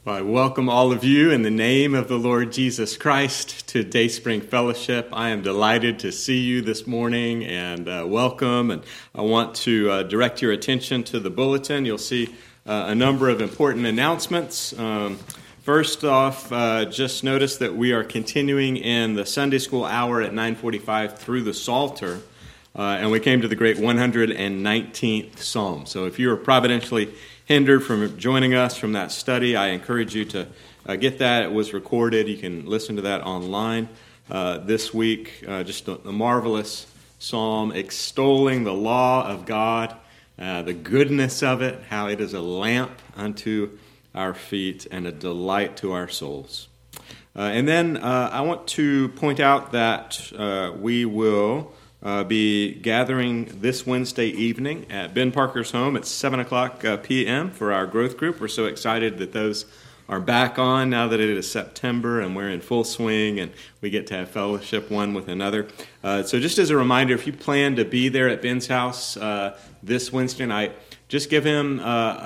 Well, I welcome all of you in the name of the Lord Jesus Christ to Dayspring Fellowship. I am delighted to see you this morning and welcome. And I want to direct your attention to the bulletin. You'll see a number of important announcements. First off, just notice that we are continuing in the Sunday school hour at 9:45 through the Psalter. And we came to the great 119th Psalm. So if you are providentially hindered from joining us from that study, I encourage you to get that. It was recorded. You can listen to that online this week. Just a marvelous psalm extolling the law of God, the goodness of it, how it is a lamp unto our feet and a delight to our souls. And then I want to point out that we will be gathering this Wednesday evening at Ben Parker's home at 7 o'clock p.m. for our growth group. We're so excited that those are back on now that it is September and we're in full swing and we get to have fellowship one with another. So just as a reminder, if you plan to be there at Ben's house this Wednesday night, just give him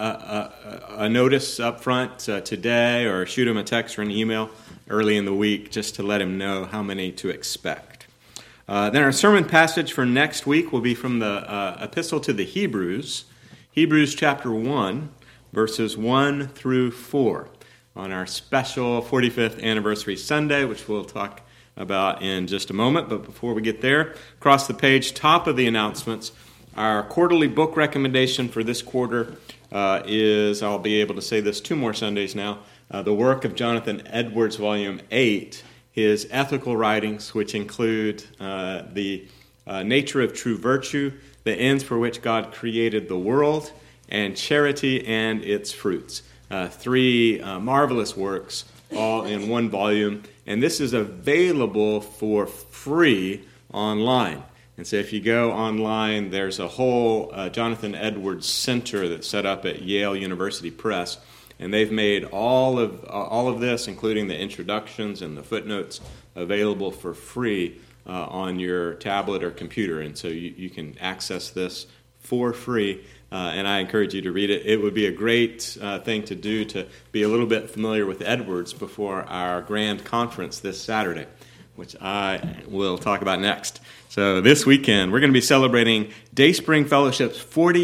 a notice up front today, or shoot him a text or an email early in the week just to let him know how many to expect. Then our sermon passage for next week will be from the Epistle to the Hebrews, Hebrews chapter 1, verses 1 through 4, on our special 45th anniversary Sunday, which we'll talk about in just a moment. But before we get there, across the page, top of the announcements, our quarterly book recommendation for this quarter is, I'll be able to say this 2 more Sundays now, the work of Jonathan Edwards, Volume 8, his ethical writings, which include the nature of true virtue, the ends for which God created the world, and charity and its fruits. 3 marvelous works, all in one volume. And this is available for free online. And so if you go online, there's a whole Jonathan Edwards Center that's set up at Yale University Press. And they've made all of this, including the introductions and the footnotes, available for free on your tablet or computer. And so you can access this for free, and I encourage you to read it. It would be a great thing to do to be a little bit familiar with Edwards before our grand conference this Saturday, which I will talk about next. So this weekend, we're going to be celebrating Dayspring Fellowship's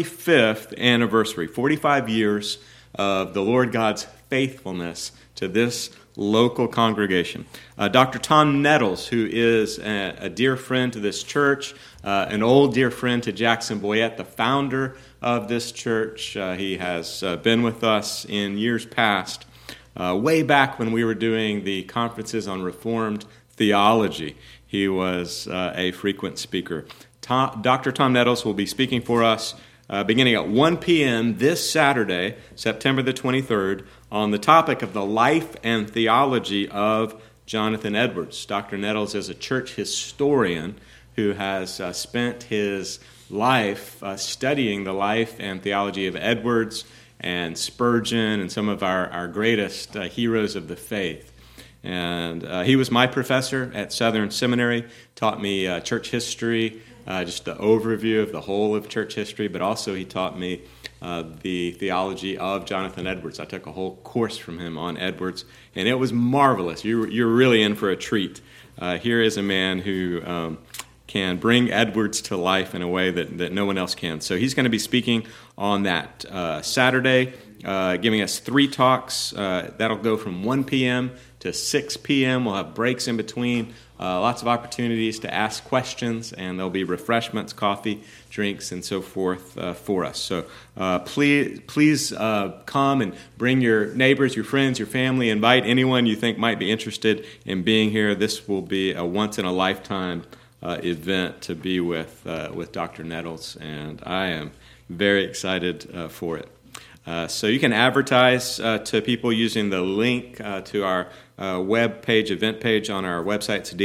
45th anniversary, 45 years of the Lord God's faithfulness to this local congregation. Dr. Tom Nettles, who is a dear friend to this church, an old dear friend to Jackson Boyette, the founder of this church. He has been with us in years past, way back when we were doing the conferences on Reformed theology. He was a frequent speaker. Dr. Tom Nettles will be speaking for us beginning at 1 p.m. this Saturday, September the 23rd, on the topic of the life and theology of Jonathan Edwards. Dr. Nettles is a church historian who has spent his life studying the life and theology of Edwards and Spurgeon and some of our greatest heroes of the faith. And he was my professor at Southern Seminary, taught me church history, just the overview of the whole of church history, but also he taught me the theology of Jonathan Edwards. I took a whole course from him on Edwards, and it was marvelous. You're really in for a treat. Here is a man who can bring Edwards to life in a way that no one else can. So he's going to be speaking on that Saturday, giving us 3 talks. That'll go from 1 p.m. to 6 p.m. We'll have breaks in between, lots of opportunities to ask questions, and there'll be refreshments, coffee, drinks, and so forth for us. So please come and bring your neighbors, your friends, your family. Invite anyone you think might be interested in being here. This will be a once-in-a-lifetime event to be with Dr. Nettles, and I am very excited for it. So you can advertise to people using the link to our web page, event page on our website. It's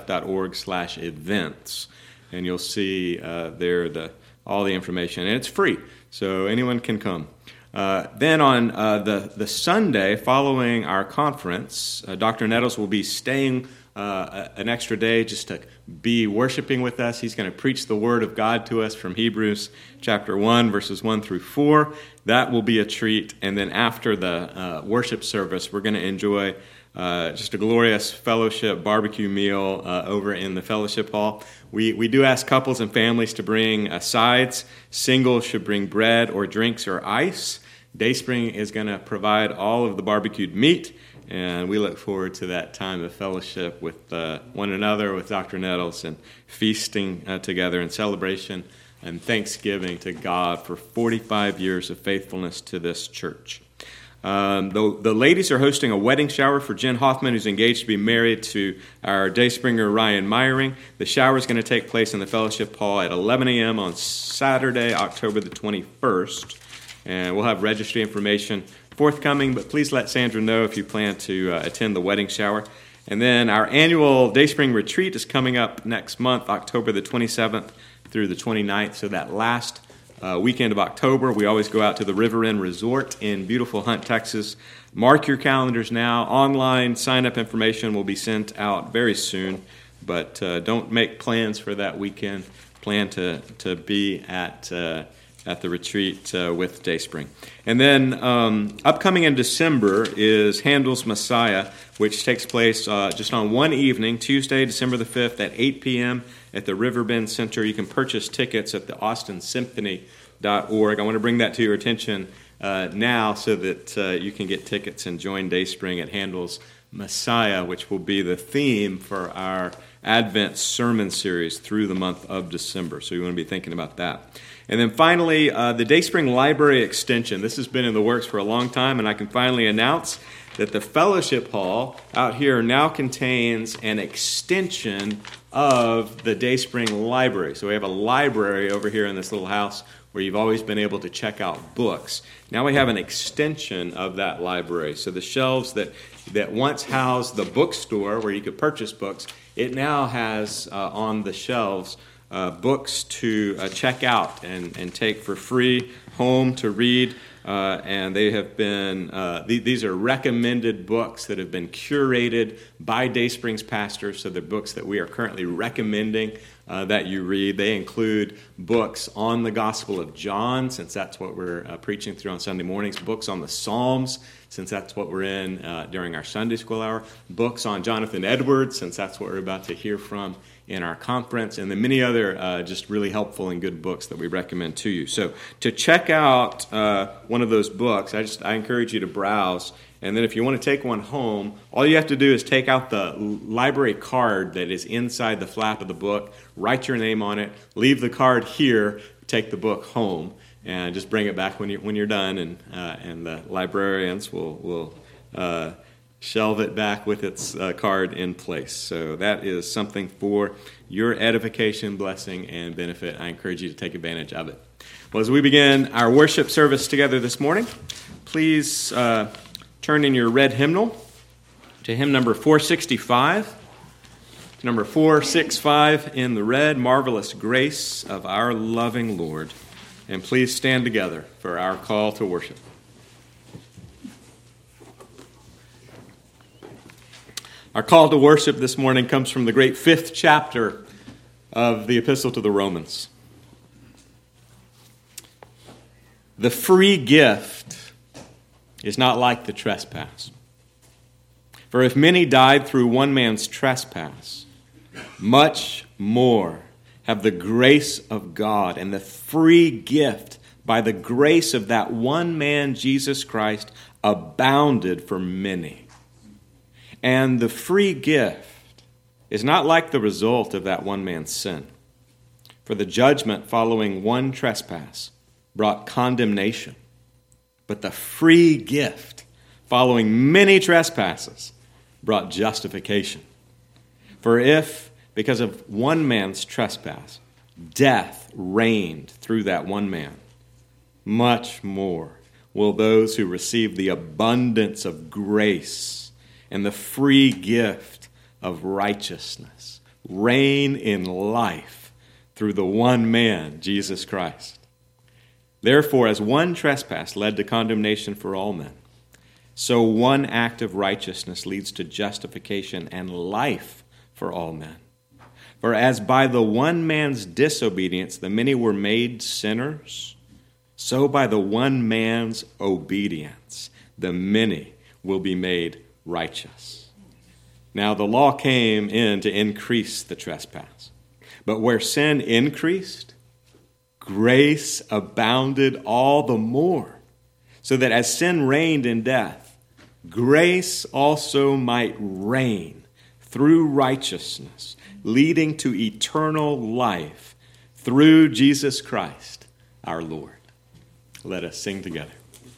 dsf.org/events, and you'll see there all the information, and it's free, so anyone can come. Then on the Sunday following our conference, Dr. Nettles will be staying an extra day just to be worshiping with us. He's going to preach the Word of God to us from Hebrews chapter 1, verses 1 through 4. That will be a treat. And then after the worship service, we're going to enjoy just a glorious fellowship barbecue meal over in the fellowship hall. We do ask couples and families to bring sides. Singles should bring bread or drinks or ice. Dayspring is going to provide all of the barbecued meat, and we look forward to that time of fellowship with one another, with Dr. Nettles, and feasting together in celebration and thanksgiving to God for 45 years of faithfulness to this church. The ladies are hosting a wedding shower for Jen Hoffman, who's engaged to be married to our Dayspringer Ryan Meyering. The shower is going to take place in the fellowship hall at 11 a.m. on Saturday, October the 21st. And we'll have registry information forthcoming, but please let Sandra know if you plan to attend the wedding shower. And then our annual Dayspring retreat is coming up next month, October the 27th through the 29th. So that last weekend of October, we always go out to the River Inn Resort in beautiful Hunt, Texas. Mark your calendars now. Online sign-up information will be sent out very soon, but don't make plans for that weekend. Plan to be at the retreat with Dayspring. And then upcoming in December is Handel's Messiah, which takes place just on one evening, Tuesday, December the 5th at 8 p.m. at the Riverbend Center. You can purchase tickets at the austonsymphony.org. I want to bring that to your attention now so that you can get tickets and join Dayspring at Handel's Messiah, which will be the theme for our Advent sermon series through the month of December. So you want to be thinking about that. And then finally, the Dayspring Library Extension. This has been in the works for a long time, and I can finally announce that the fellowship hall out here now contains an extension of the Dayspring Library. So we have a library over here in this little house where you've always been able to check out books. Now we have an extension of that library. So the shelves that once housed the bookstore where you could purchase books, it now has on the shelves books to check out and take for free home to read. And they have been, these are recommended books that have been curated by Dayspring's pastors. So they're books that we are currently recommending that you read. They include books on the Gospel of John, since that's what we're preaching through on Sunday mornings, books on the Psalms, since that's what we're in during our Sunday school hour, books on Jonathan Edwards, since that's what we're about to hear from in our conference, and then many other just really helpful and good books that we recommend to you. So to check out one of those books, I encourage you to browse, and then if you want to take one home, all you have to do is take out the library card that is inside the flap of the book, write your name on it, leave the card here, take the book home, and just bring it back when you're done, and the librarians will shelve it back with its card in place. So that is something for your edification, blessing, and benefit. I encourage you to take advantage of it. Well, as we begin our worship service together this morning, please turn in your red hymnal to hymn number 465. Number 465 in the red, Marvelous Grace of Our Loving Lord. And please stand together for our call to worship. Our call to worship this morning comes from the great 5th chapter of the Epistle to the Romans. The free gift is not like the trespass. For if many died through one man's trespass, much more have the grace of God and the free gift by the grace of that one man, Jesus Christ, abounded for many. And the free gift is not like the result of that one man's sin. For the judgment following one trespass brought condemnation, but the free gift following many trespasses brought justification. For if, because of one man's trespass, death reigned through that one man, much more will those who receive the abundance of grace and the free gift of righteousness reign in life through the one man, Jesus Christ. Therefore, as one trespass led to condemnation for all men, so one act of righteousness leads to justification and life for all men. For as by the one man's disobedience the many were made sinners, so by the one man's obedience the many will be made righteous. Now the law came in to increase the trespass. But where sin increased, grace abounded all the more, so that as sin reigned in death, grace also might reign through righteousness, leading to eternal life through Jesus Christ, our Lord. Let us sing together.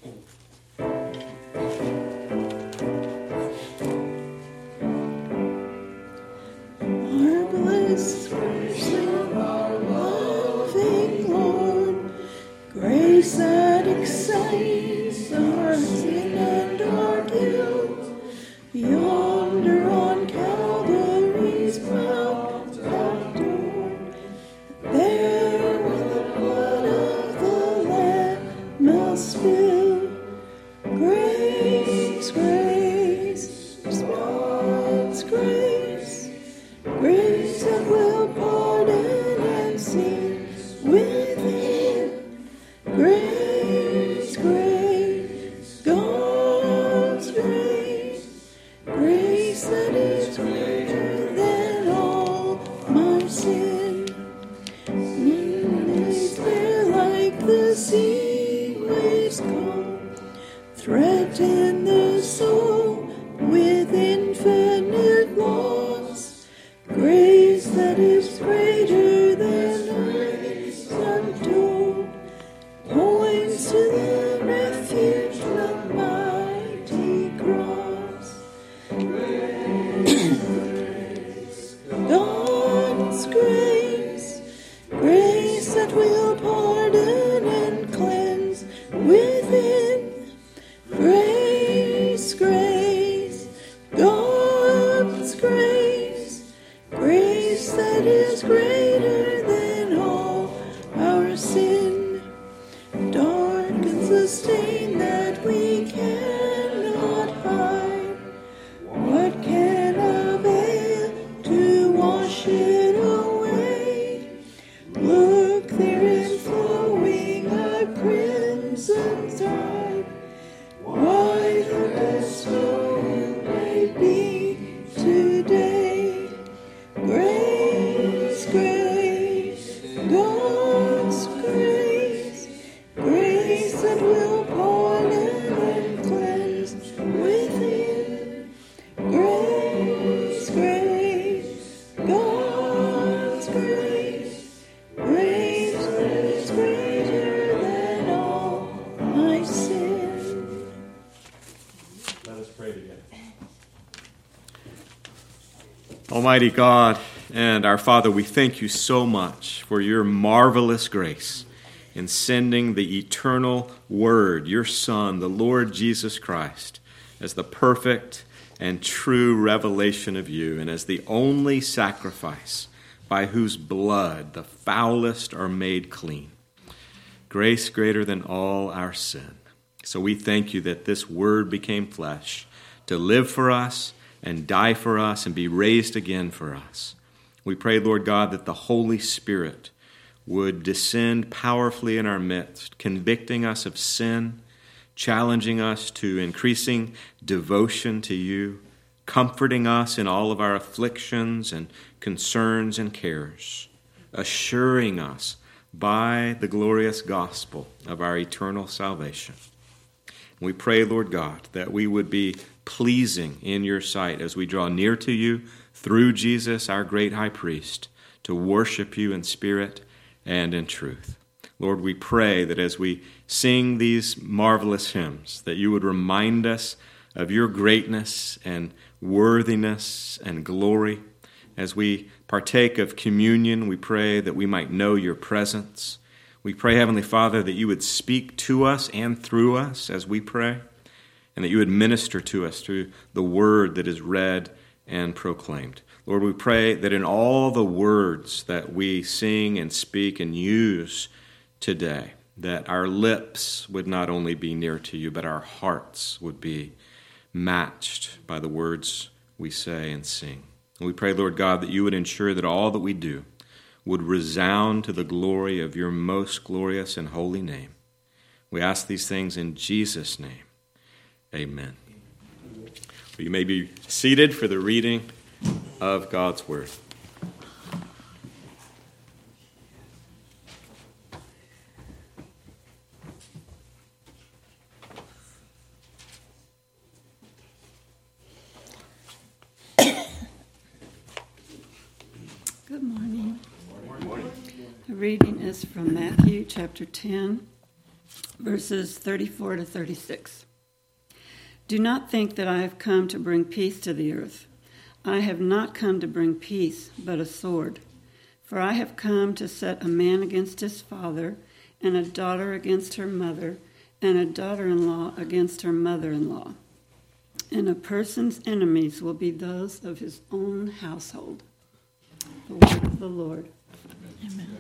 Marvelous mercy, our loving Lord, grace that excites our sin and our guilt. Yonder on Calvary's mount adored, there with the blood of the Lamb spilled. Grace, grace, responds grace, grace that will pardon and sing within. Grace, grace, God's grace, grace that is greater than all my sin. Is there like the sea waves come, threaten the soul with infinite loss? Grace that is greater than grace untold points to the refuge, the mighty cross. God's grace, grace that will pardon and cleanse within. Grace, grace, God's grace, grace that is greater than all our sin. Darkens the stain that we cannot hide. What can avail to wash it away? Look therein flowing a crimson tide. Whiter as snow you may be today. Grace, grace, God's grace, grace that will pardon and cleanse within. Grace, grace, God's grace, grace that is greater than all my sin. Let us pray together. Almighty God and our Father, we thank you so much for your marvelous grace in sending the eternal Word, your Son, the Lord Jesus Christ, as the perfect and true revelation of you and as the only sacrifice by whose blood the foulest are made clean. Grace greater than all our sin. So we thank you that this Word became flesh to live for us and die for us and be raised again for us. We pray, Lord God, that the Holy Spirit would descend powerfully in our midst, convicting us of sin, challenging us to increasing devotion to you, comforting us in all of our afflictions and concerns and cares, assuring us by the glorious gospel of our eternal salvation. We pray, Lord God, that we would be pleasing in your sight as we draw near to you through Jesus, our great high priest, to worship you in spirit and in truth. Lord, we pray that as we sing these marvelous hymns, that you would remind us of your greatness and worthiness and glory. As we partake of communion, we pray that we might know your presence. We pray, Heavenly Father, that you would speak to us and through us as we pray, and that you would minister to us through the word that is read and proclaimed. Lord, we pray that in all the words that we sing and speak and use today, that our lips would not only be near to you, but our hearts would be matched by the words we say and sing. And we pray, Lord God, that you would ensure that all that we do would resound to the glory of your most glorious and holy name. We ask these things in Jesus' name. Amen. Well, you may be seated for the reading of God's word. Good morning. The reading is from Matthew chapter 10, verses 34 to 36. Do not think that I have come to bring peace to the earth. I have not come to bring peace, but a sword. For I have come to set a man against his father, and a daughter against her mother, and a daughter-in-law against her mother-in-law. And a person's enemies will be those of his own household. The word of the Lord. Amen.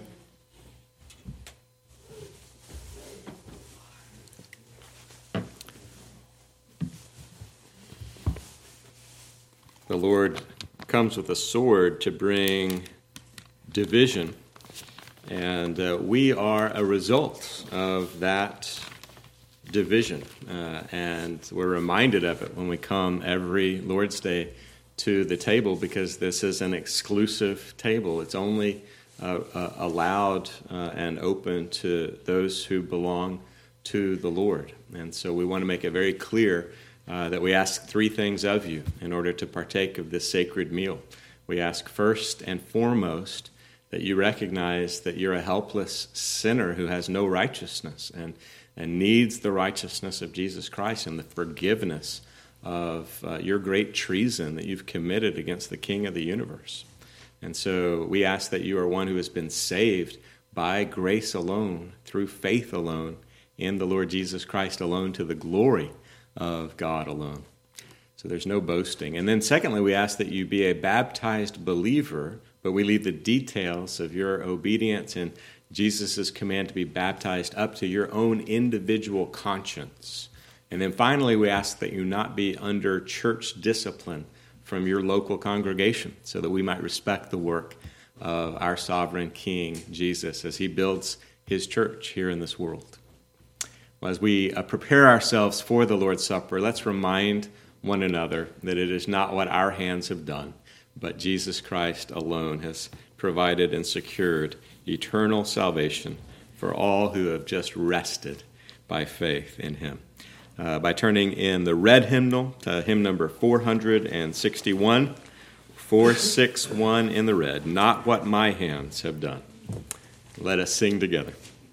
The Lord comes with a sword to bring division, and we are a result of that division, and we're reminded of it when we come every Lord's Day to the table, because this is an exclusive table. It's only allowed and open to those who belong to the Lord. And so we want to make it very clear that we ask three things of you in order to partake of this sacred meal. We ask first and foremost that you recognize that you're a helpless sinner who has no righteousness and needs the righteousness of Jesus Christ and the forgiveness of your great treason that you've committed against the King of the universe. And so we ask that you are one who has been saved by grace alone, through faith alone, in the Lord Jesus Christ alone, to the glory of God alone. So there's no boasting. And then secondly, we ask that you be a baptized believer, but we leave the details of your obedience and Jesus' command to be baptized up to your own individual conscience. And then finally, we ask that you not be under church discipline from your local congregation, so that we might respect the work of our sovereign King, Jesus, as he builds his church here in this world. Well, as we prepare ourselves for the Lord's Supper, let's remind one another that it is not what our hands have done, but Jesus Christ alone has provided and secured eternal salvation for all who have just rested by faith in him. By turning in the red hymnal to hymn number 461, 461 in the red, Not What My Hands Have Done. Let us sing together.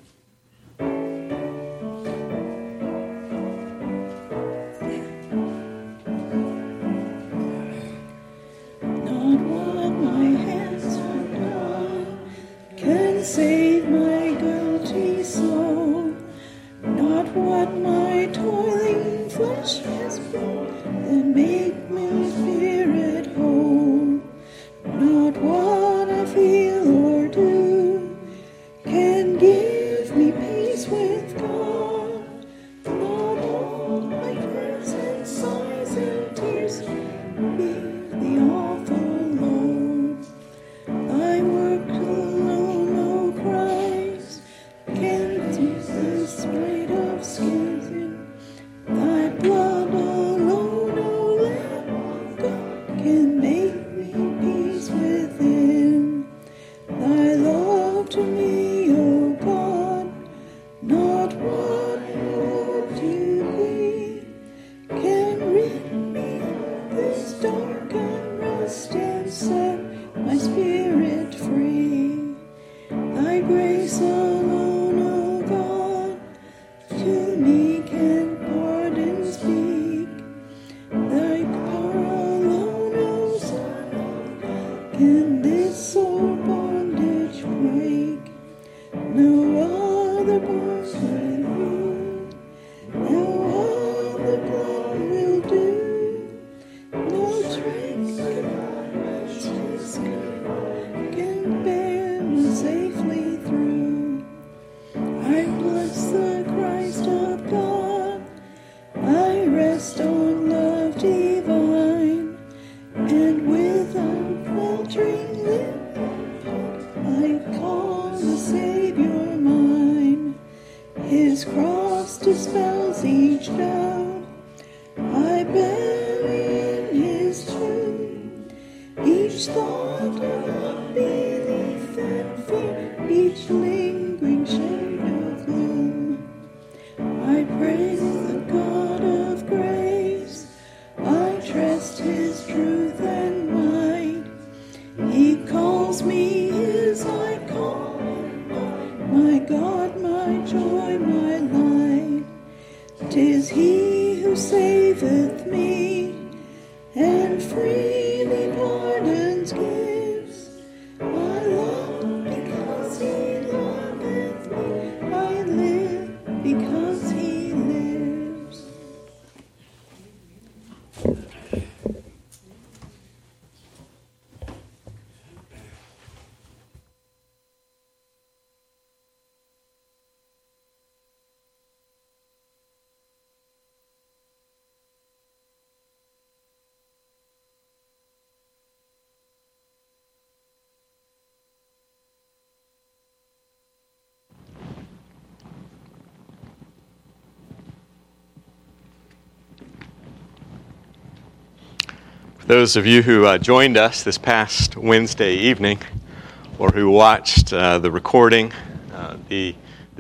Save my guilty soul, not what my toiling flesh has brought, and make my spirit whole. Not what I feel or do can give me peace with God. Not all my prayers and sighs and tears bear the awful load. Thy work alone, O Christ, can take this weight of sin. Thy blood alone, O Lamb of God, can make me peace within. Thy love to me, O God, not what I would to be, can rid me of this dark unrest and set my spirit free. Thy grace alone, O God, to me can pardon speak. Thy power alone, O Son, can this soul bondage break. No other bond can heal, no other blood will do, no strength can bear me safely through. I call the Savior mine. His cross dispels each doubt. I bury in his tomb each thought of unbelief and fear, each lingering shade of gloom. I praise the God of grace. I trust his truth and might. He calls me his, I call him my God, my joy, my light. 'Tis he who saveth me and freely pardons gives. I love because he loveth me. I live because he lives. Those of you who joined us this past Wednesday evening, or who watched the recording, the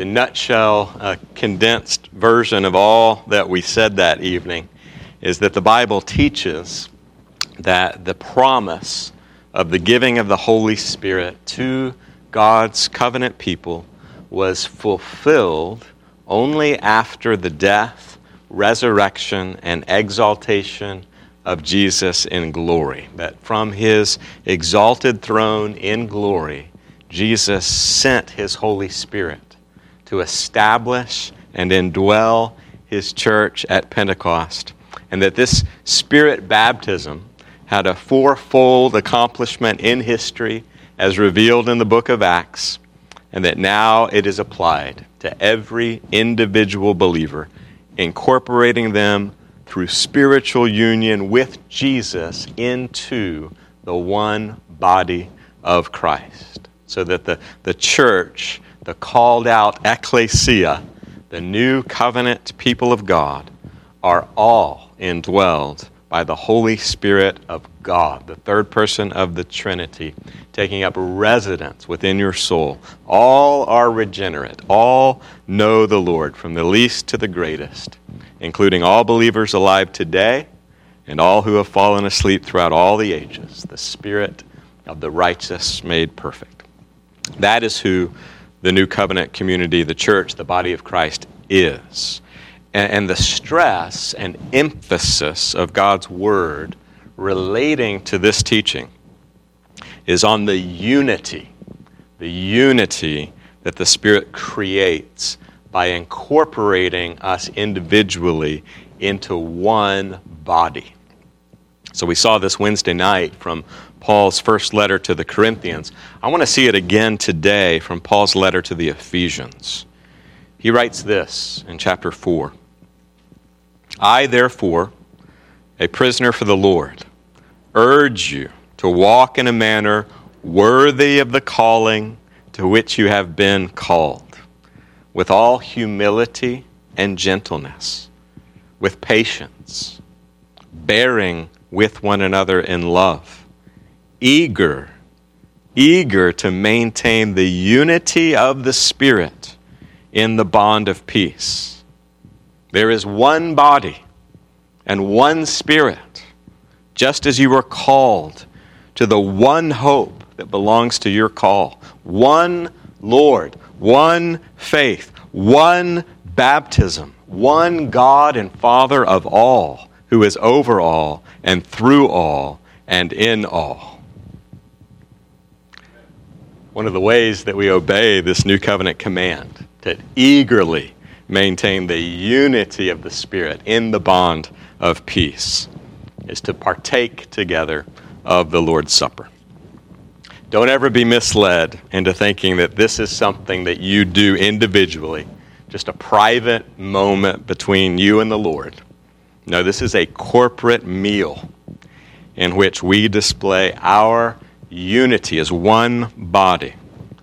nutshell, condensed version of all that we said that evening is that the Bible teaches that the promise of the giving of the Holy Spirit to God's covenant people was fulfilled only after the death, resurrection, and exaltation of Jesus in glory. That from his exalted throne in glory, Jesus sent his Holy Spirit to establish and indwell his church at Pentecost. And that this Spirit baptism had a fourfold accomplishment in history as revealed in the book of Acts, and that now it is applied to every individual believer, incorporating them through spiritual union with Jesus into the one body of Christ. So that the church, the called out ecclesia, the new covenant people of God, are all indwelled by the Holy Spirit of God, the third person of the Trinity, taking up residence within your soul. All are regenerate. All know the Lord, from the least to the greatest, including all believers alive today and all who have fallen asleep throughout all the ages, the Spirit of the righteous made perfect. That is who the new covenant community, the church, the body of Christ is. And the stress and emphasis of God's Word relating to this teaching is on the unity that the Spirit creates by incorporating us individually into one body. So we saw this Wednesday night from Paul's first letter to the Corinthians. I want to see it again today from Paul's letter to the Ephesians. He writes this in chapter 4. I, therefore, a prisoner for the Lord, urge you to walk in a manner worthy of the calling to which you have been called, with all humility and gentleness, with patience, bearing with one another in love, eager to maintain the unity of the Spirit in the bond of peace. There is one body and one Spirit, just as you were called to the one hope that belongs to your call. One Lord, one faith, one baptism, one God and Father of all, who is over all and through all and in all. One of the ways that we obey this new covenant command to eagerly maintain the unity of the Spirit in the bond of peace is to partake together of the Lord's Supper. Don't ever be misled into thinking that this is something that you do individually, just a private moment between you and the Lord. No, this is a corporate meal in which we display our unity as one body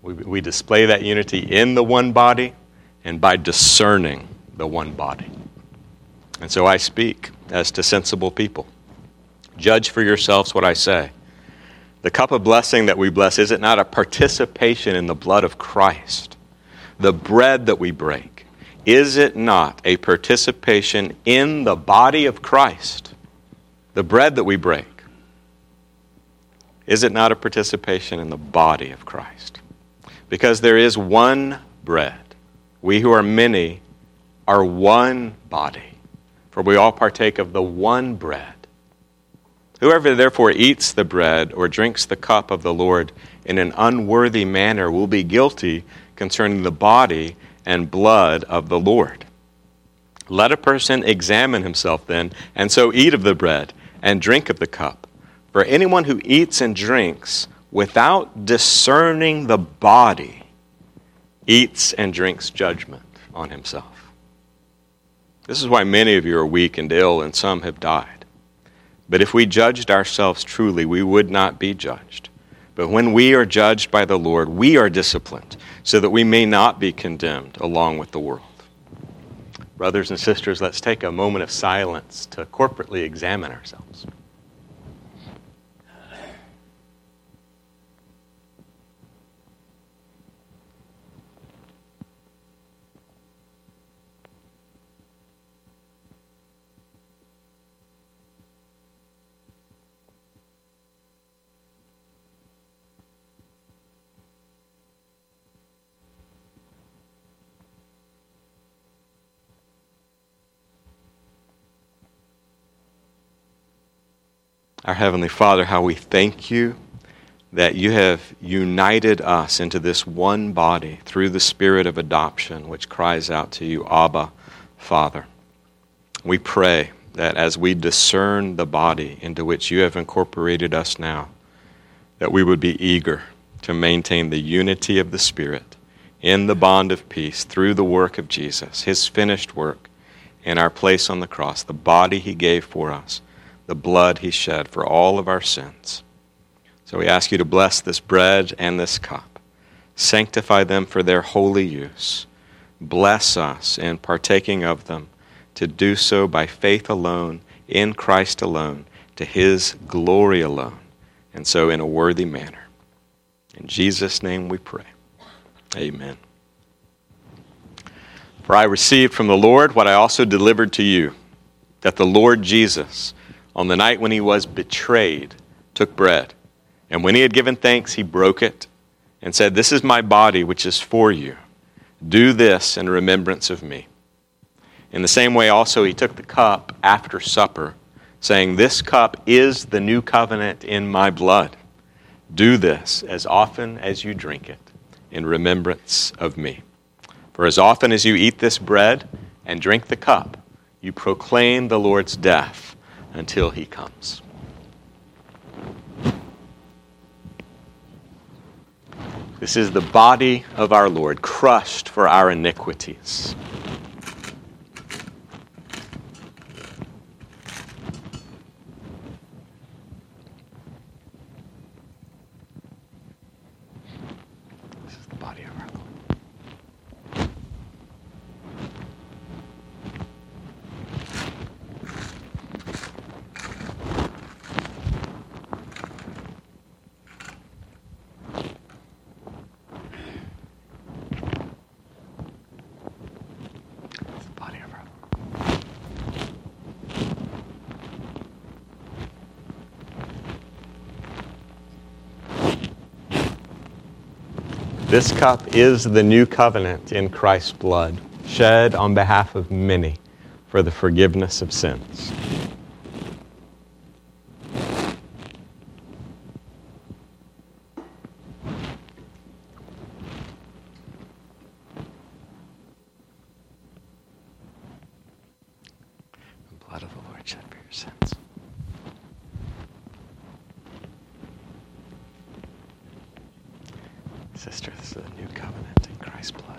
We display that unity in the one body and by discerning the one body. And so I speak as to sensible people. Judge for yourselves what I say. The cup of blessing that we bless, is it not a participation in the blood of Christ? The bread that we break, is it not a participation in the body of Christ? The bread that we break, is it not a participation in the body of Christ? Because there is one bread. We who are many are one body, for we all partake of the one bread. Whoever therefore eats the bread or drinks the cup of the Lord in an unworthy manner will be guilty concerning the body and blood of the Lord. Let a person examine himself then, and so eat of the bread and drink of the cup. For anyone who eats and drinks without discerning the body eats and drinks judgment on himself. This is why many of you are weak and ill, and some have died. But if we judged ourselves truly, we would not be judged. But when we are judged by the Lord, we are disciplined, so that we may not be condemned along with the world. Brothers and sisters, let's take a moment of silence to corporately examine ourselves. Our Heavenly Father, how we thank you that you have united us into this one body through the Spirit of adoption, which cries out to you, Abba, Father. We pray that as we discern the body into which you have incorporated us now, that we would be eager to maintain the unity of the Spirit in the bond of peace through the work of Jesus, his finished work in our place on the cross, the body he gave for us, the blood he shed for all of our sins. So we ask you to bless this bread and this cup. Sanctify them for their holy use. Bless us in partaking of them, to do so by faith alone, in Christ alone, to his glory alone, and so in a worthy manner. In Jesus' name we pray. Amen. For I received from the Lord what I also delivered to you, that the Lord Jesus, on the night when he was betrayed, took bread. And when he had given thanks, he broke it and said, "This is my body, which is for you. Do this in remembrance of me." In the same way also he took the cup after supper, saying, "This cup is the new covenant in my blood. Do this as often as you drink it in remembrance of me. For as often as you eat this bread and drink the cup, you proclaim the Lord's death until he comes." This is the body of our Lord, crushed for our iniquities. This is the body of our Lord. This cup is the new covenant in Christ's blood, shed on behalf of many for the forgiveness of sins. The blood of the Lord shed for your sins. Sister, this is a new covenant in Christ's blood.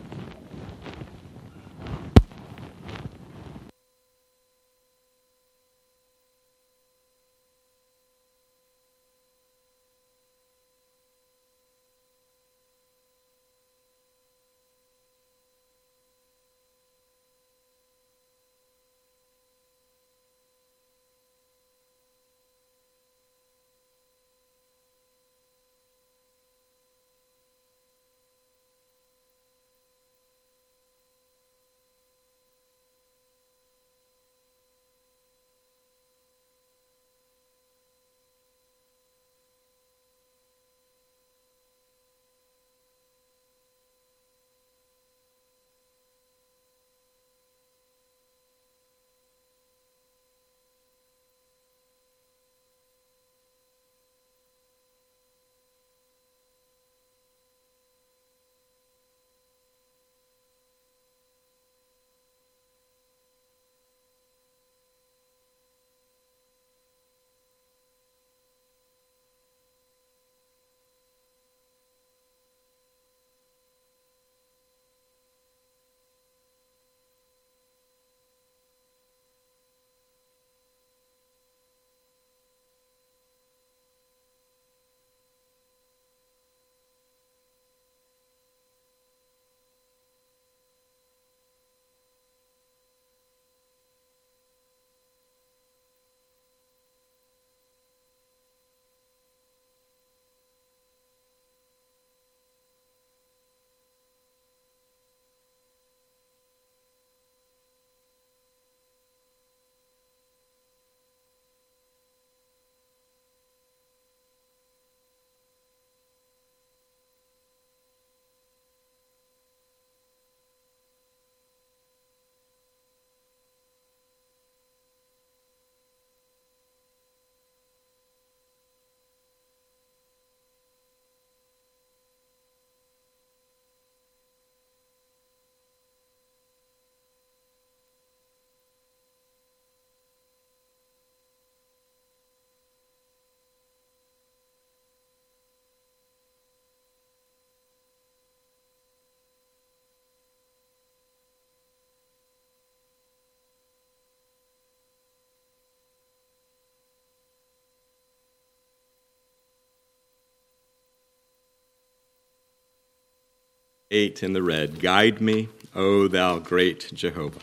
8 in the red. Guide me, O thou great Jehovah.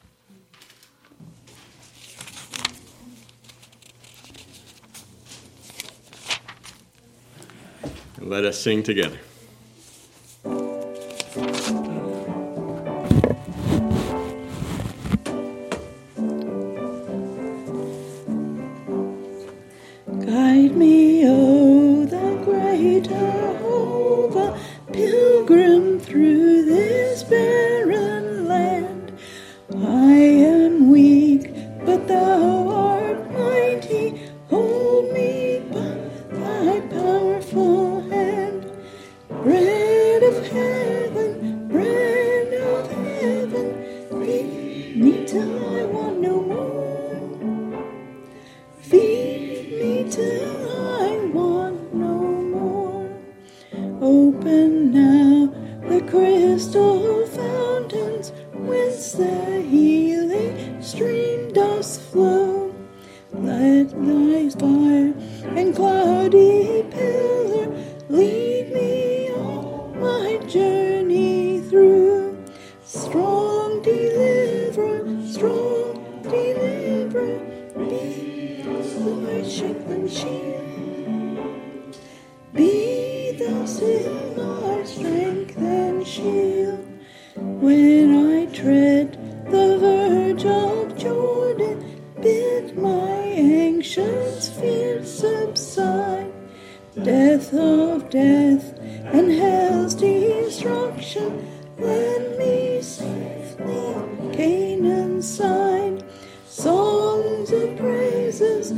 And let us sing together. Guide me, O thou great Jehovah, pilgrim through this barren land. I am weak, but thou art mighty. Hold me by thy powerful hand. Bread of heaven, feed me till I want no more. Feed me till I want no more. Open now the crystal fountains whence the healing stream does flow. Let thy fire and cloudy pillar lead me on my journey through. Strong deliverer, be my strength and shield. Be thou still my strength and shield. When I tread the verge of Jordan, bid my anxious fears subside. Death of death and hell's destruction, let me safely on Canaan's side. Songs of praises,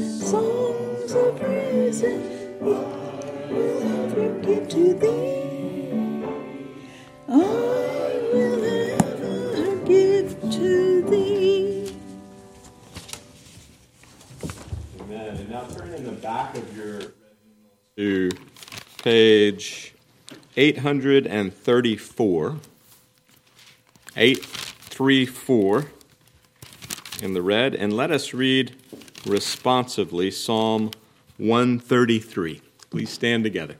will ever give to thee. I will ever give to thee. Amen. And now turn in the back of your to page 834. 834 in the red, and let us read responsively Psalm 133. Please stand together.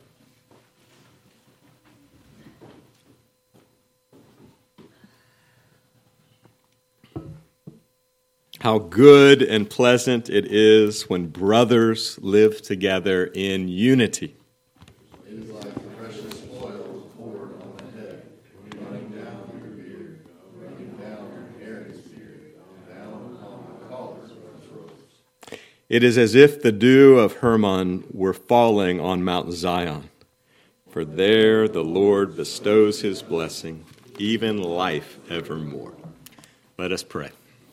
How good and pleasant it is when brothers live together in unity. It is like the precious oil poured on the head, running down your beard, running down Aaron's beard, down on the collars of his robes. It is as if the dew of Hermon were falling on Mount Zion, for there the Lord bestows his blessing, even life evermore. Let us pray.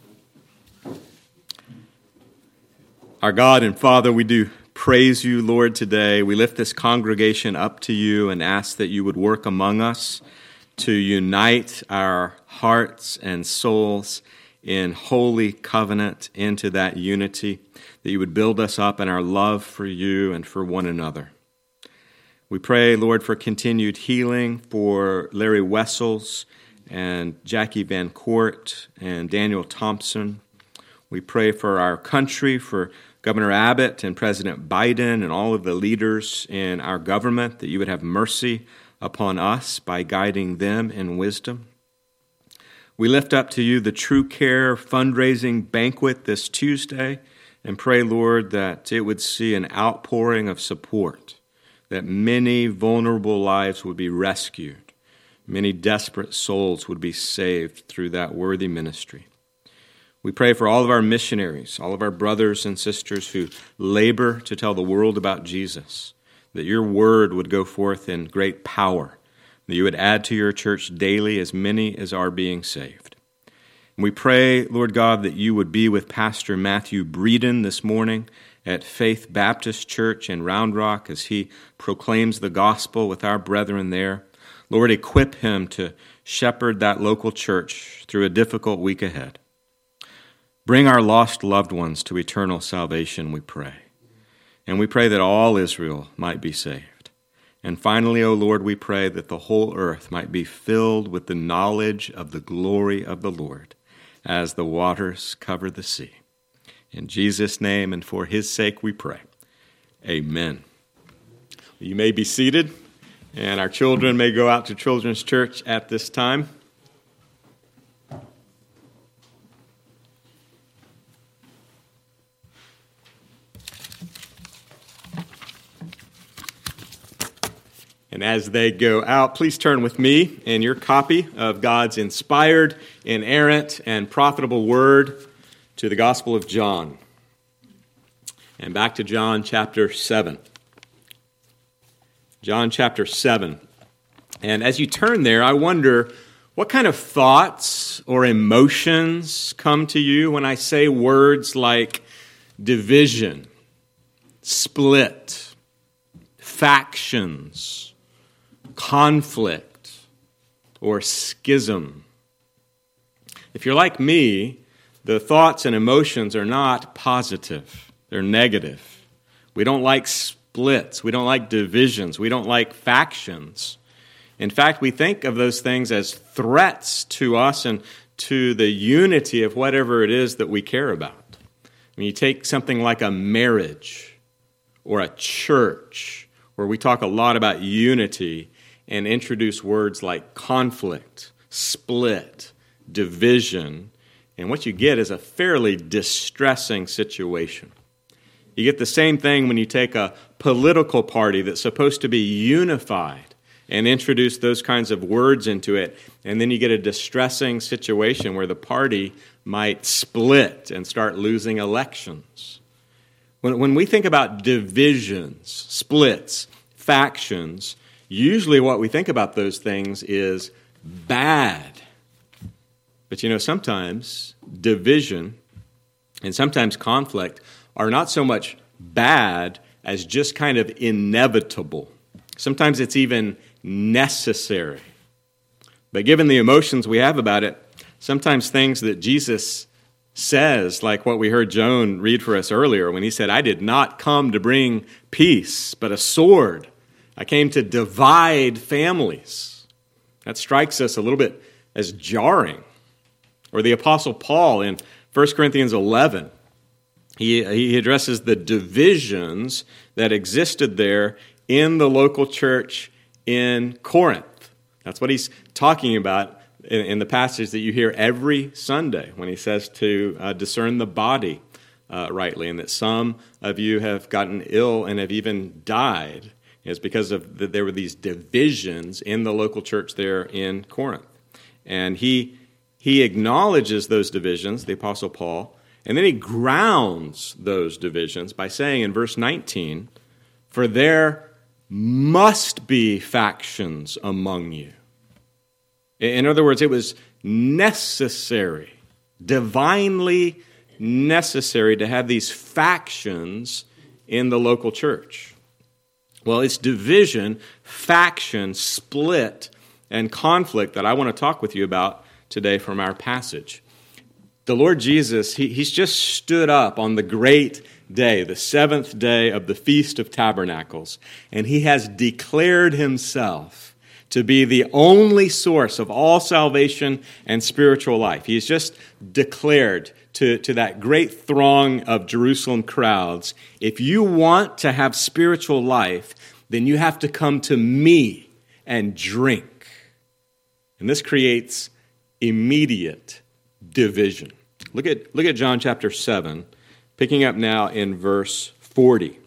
Our God and Father, we do praise you, Lord, today. We lift this congregation up to you and ask that you would work among us to unite our hearts and souls in holy covenant into that unity, that you would build us up in our love for you and for one another. We pray, Lord, for continued healing for Larry Wessels and Jackie Van Court and Daniel Thompson. We pray for our country, for Governor Abbott and President Biden and all of the leaders in our government, that you would have mercy upon us by guiding them in wisdom. We lift up to you the True Care fundraising banquet this Tuesday and pray, Lord, that it would see an outpouring of support, that many vulnerable lives would be rescued, many desperate souls would be saved through that worthy ministry. We pray for all of our missionaries, all of our brothers and sisters who labor to tell the world about Jesus, that your word would go forth in great power, that you would add to your church daily as many as are being saved. And we pray, Lord God, that you would be with Pastor Matthew Breeden this morning at Faith Baptist Church in Round Rock as he proclaims the gospel with our brethren there. Lord, equip him to shepherd that local church through a difficult week ahead. Bring our lost loved ones to eternal salvation, we pray. And we pray that all Israel might be saved. And finally, O Lord, we pray that the whole earth might be filled with the knowledge of the glory of the Lord as the waters cover the sea. In Jesus' name and for his sake we pray. Amen. You may be seated. And our children may go out to Children's Church at this time. And as they go out, please turn with me in your copy of God's inspired, inerrant, and profitable word to the Gospel of John. And back to John chapter 7. John chapter 7. And as you turn there, I wonder what kind of thoughts or emotions come to you when I say words like division, split, factions, conflict, or schism. If you're like me, the thoughts and emotions are not positive. They're negative. We don't like splits. We don't like divisions. We don't like factions. In fact, we think of those things as threats to us and to the unity of whatever it is that we care about. When you take something like a marriage or a church, where we talk a lot about unity, and introduce words like conflict, split, division, and what you get is a fairly distressing situation. You get the same thing when you take a political party that's supposed to be unified and introduce those kinds of words into it, and then you get a distressing situation where the party might split and start losing elections. When we think about divisions, splits, factions, usually what we think about those things is bad. But sometimes division and sometimes conflict are not so much bad as just kind of inevitable. Sometimes it's even necessary. But given the emotions we have about it, sometimes things that Jesus says, like what we heard Joan read for us earlier when he said, "I did not come to bring peace, but a sword. I came to divide families." That strikes us a little bit as jarring. Or the Apostle Paul in 1 Corinthians 11, he addresses the divisions that existed there in the local church in Corinth. That's what he's talking about in the passage that you hear every Sunday when he says to discern the body rightly, and that some of you have gotten ill and have even died. Is because there were these divisions in the local church there in Corinth. And he acknowledges those divisions, the Apostle Paul, and then he grounds those divisions by saying in verse 19, "For there must be factions among you." In other words, it was necessary, divinely necessary to have these factions in the local church. Well, it's division, faction, split, and conflict that I want to talk with you about today from our passage. The Lord Jesus, he's just stood up on the great day, the seventh day of the Feast of Tabernacles, and he has declared himself to be the only source of all salvation and spiritual life. He's just declared to that great throng of Jerusalem crowds, if you want to have spiritual life, then you have to come to me and drink. And this creates immediate division. Look at John chapter 7, picking up now in verse 40.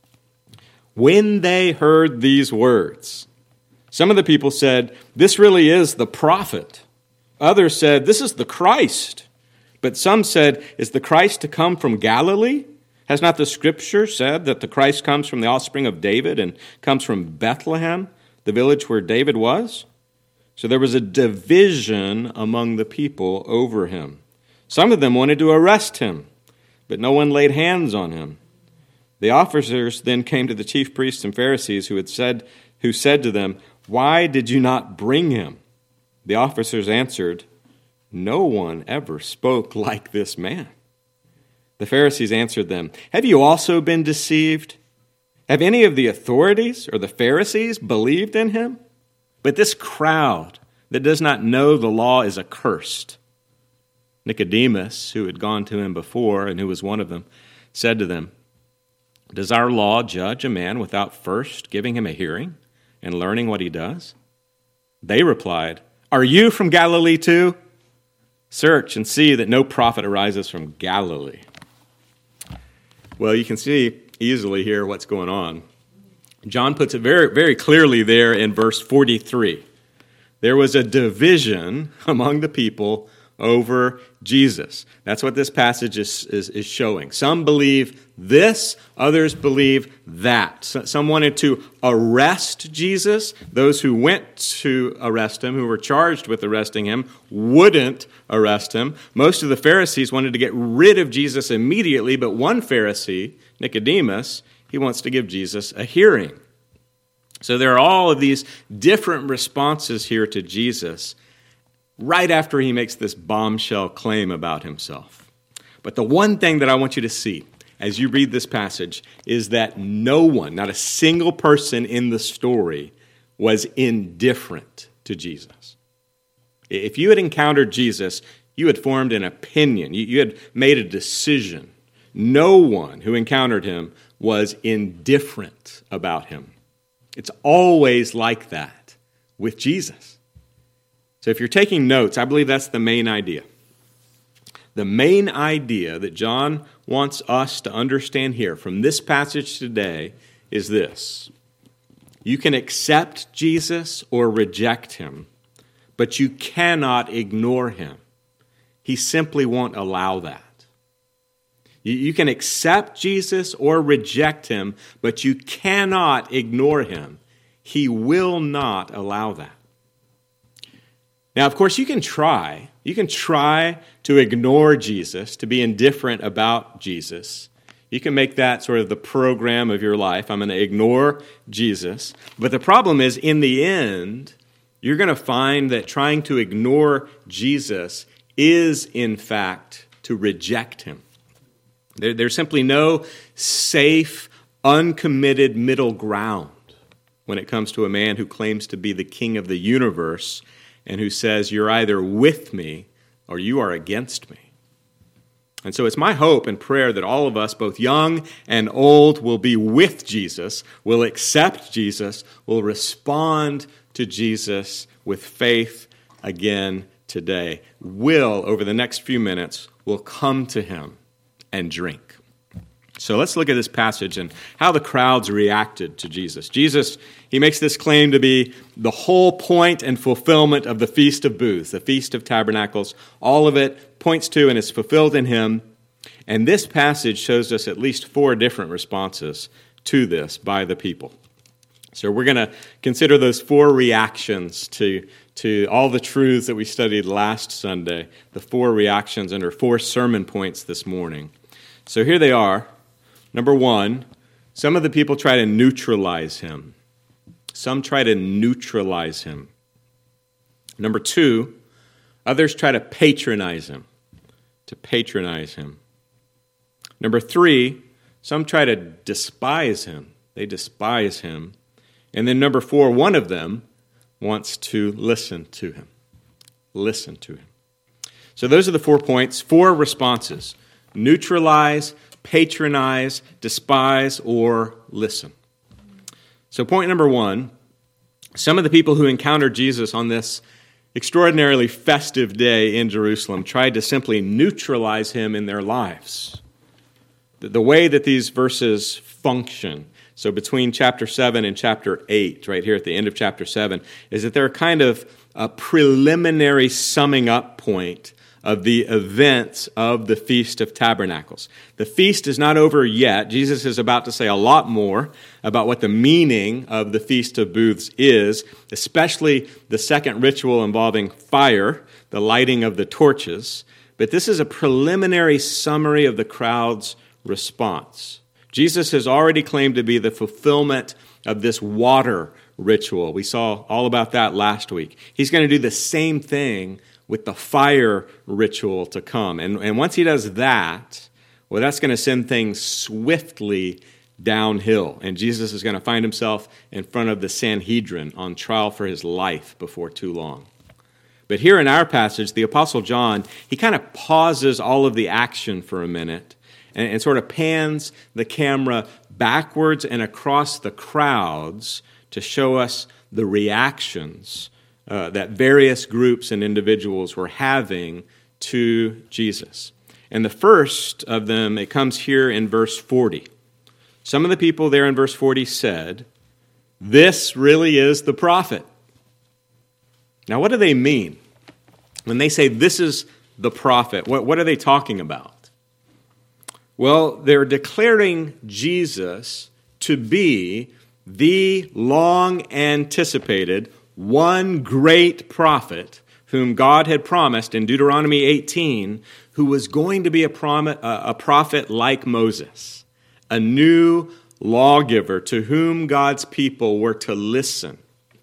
When they heard these words, some of the people said, "This really is the prophet." Others said, "This is the Christ." But some said, "Is the Christ to come from Galilee? Has not the Scripture said that the Christ comes from the offspring of David and comes from Bethlehem, the village where David was?" So there was a division among the people over him. Some of them wanted to arrest him, but no one laid hands on him. The officers then came to the chief priests and Pharisees who said to them, "Why did you not bring him?" The officers answered, "No one ever spoke like this man." The Pharisees answered them, "Have you also been deceived? Have any of the authorities or the Pharisees believed in him? But this crowd that does not know the law is accursed." Nicodemus, who had gone to him before and who was one of them, said to them, "Does our law judge a man without first giving him a hearing and learning what he does? They replied, "Are you from Galilee too? Search and see that no prophet arises from Galilee." Well, you can see easily here what's going on. John puts it very, very clearly there in verse 43. There was a division among the people over Jesus. That's what this passage is showing. Some believe this, others believe that. Some wanted to arrest Jesus. Those who went to arrest him, who were charged with arresting him, wouldn't arrest him. Most of the Pharisees wanted to get rid of Jesus immediately, but one Pharisee, Nicodemus, he wants to give Jesus a hearing. So there are all of these different responses here to Jesus right after he makes this bombshell claim about himself. But the one thing that I want you to see as you read this passage is that no one, not a single person in the story, was indifferent to Jesus. If you had encountered Jesus, you had formed an opinion. You had made a decision. No one who encountered him was indifferent about him. It's always like that with Jesus. So if you're taking notes, I believe that's the main idea. The main idea that John wants us to understand here from this passage today is this. You can accept Jesus or reject him, but you cannot ignore him. He simply won't allow that. You can accept Jesus or reject him, but you cannot ignore him. He will not allow that. Now, of course, you can try. You can try to ignore Jesus, to be indifferent about Jesus. You can make that sort of the program of your life. I'm going to ignore Jesus. But the problem is, in the end, you're going to find that trying to ignore Jesus is, in fact, to reject him. There's simply no safe, uncommitted middle ground when it comes to a man who claims to be the king of the universe and who says, you're either with me or you are against me. And so it's my hope and prayer that all of us, both young and old, will be with Jesus, will accept Jesus, will respond to Jesus with faith again today. Will, over the next few minutes, will come to him and drink. So let's look at this passage and how the crowds reacted to Jesus. Jesus, he makes this claim to be the whole point and fulfillment of the Feast of Booths, the Feast of Tabernacles. All of it points to and is fulfilled in him. And this passage shows us at least 4 different responses to this by the people. So we're going to consider those 4 reactions to all the truths that we studied last Sunday, the 4 reactions under 4 sermon points this morning. So here they are. Number 1, some of the people try to neutralize him. Some try to neutralize him. Number 2, others try to patronize him. Number 3, some try to despise him. They despise him. And then number 4, one of them wants to listen to him. Listen to him. So those are the 4 points, 4 responses. Neutralize, patronize, despise, or listen. So point number 1, some of the people who encountered Jesus on this extraordinarily festive day in Jerusalem tried to simply neutralize him in their lives. The way that these verses function, so between chapter 7 and chapter 8, right here at the end of chapter 7, is that they're kind of a preliminary summing up point of the events of the Feast of Tabernacles. The feast is not over yet. Jesus is about to say a lot more about what the meaning of the Feast of Booths is, especially the second ritual involving fire, the lighting of the torches. But this is a preliminary summary of the crowd's response. Jesus has already claimed to be the fulfillment of this water ritual. We saw all about that last week. He's going to do the same thing with the fire ritual to come. And once he does that, well, that's going to send things swiftly downhill. And Jesus is going to find himself in front of the Sanhedrin on trial for his life before too long. But here in our passage, the Apostle John, he kind of pauses all of the action for a minute and sort of pans the camera backwards and across the crowds to show us the reactions that various groups and individuals were having to Jesus. And the first of them, it comes here in verse 40. Some of the people there in verse 40 said, "This really is the prophet." Now, what do they mean? When they say this is the prophet, what are they talking about? Well, they're declaring Jesus to be the long-anticipated one great prophet whom God had promised in Deuteronomy 18, who was going to be a prophet like Moses, a new lawgiver to whom God's people were to listen.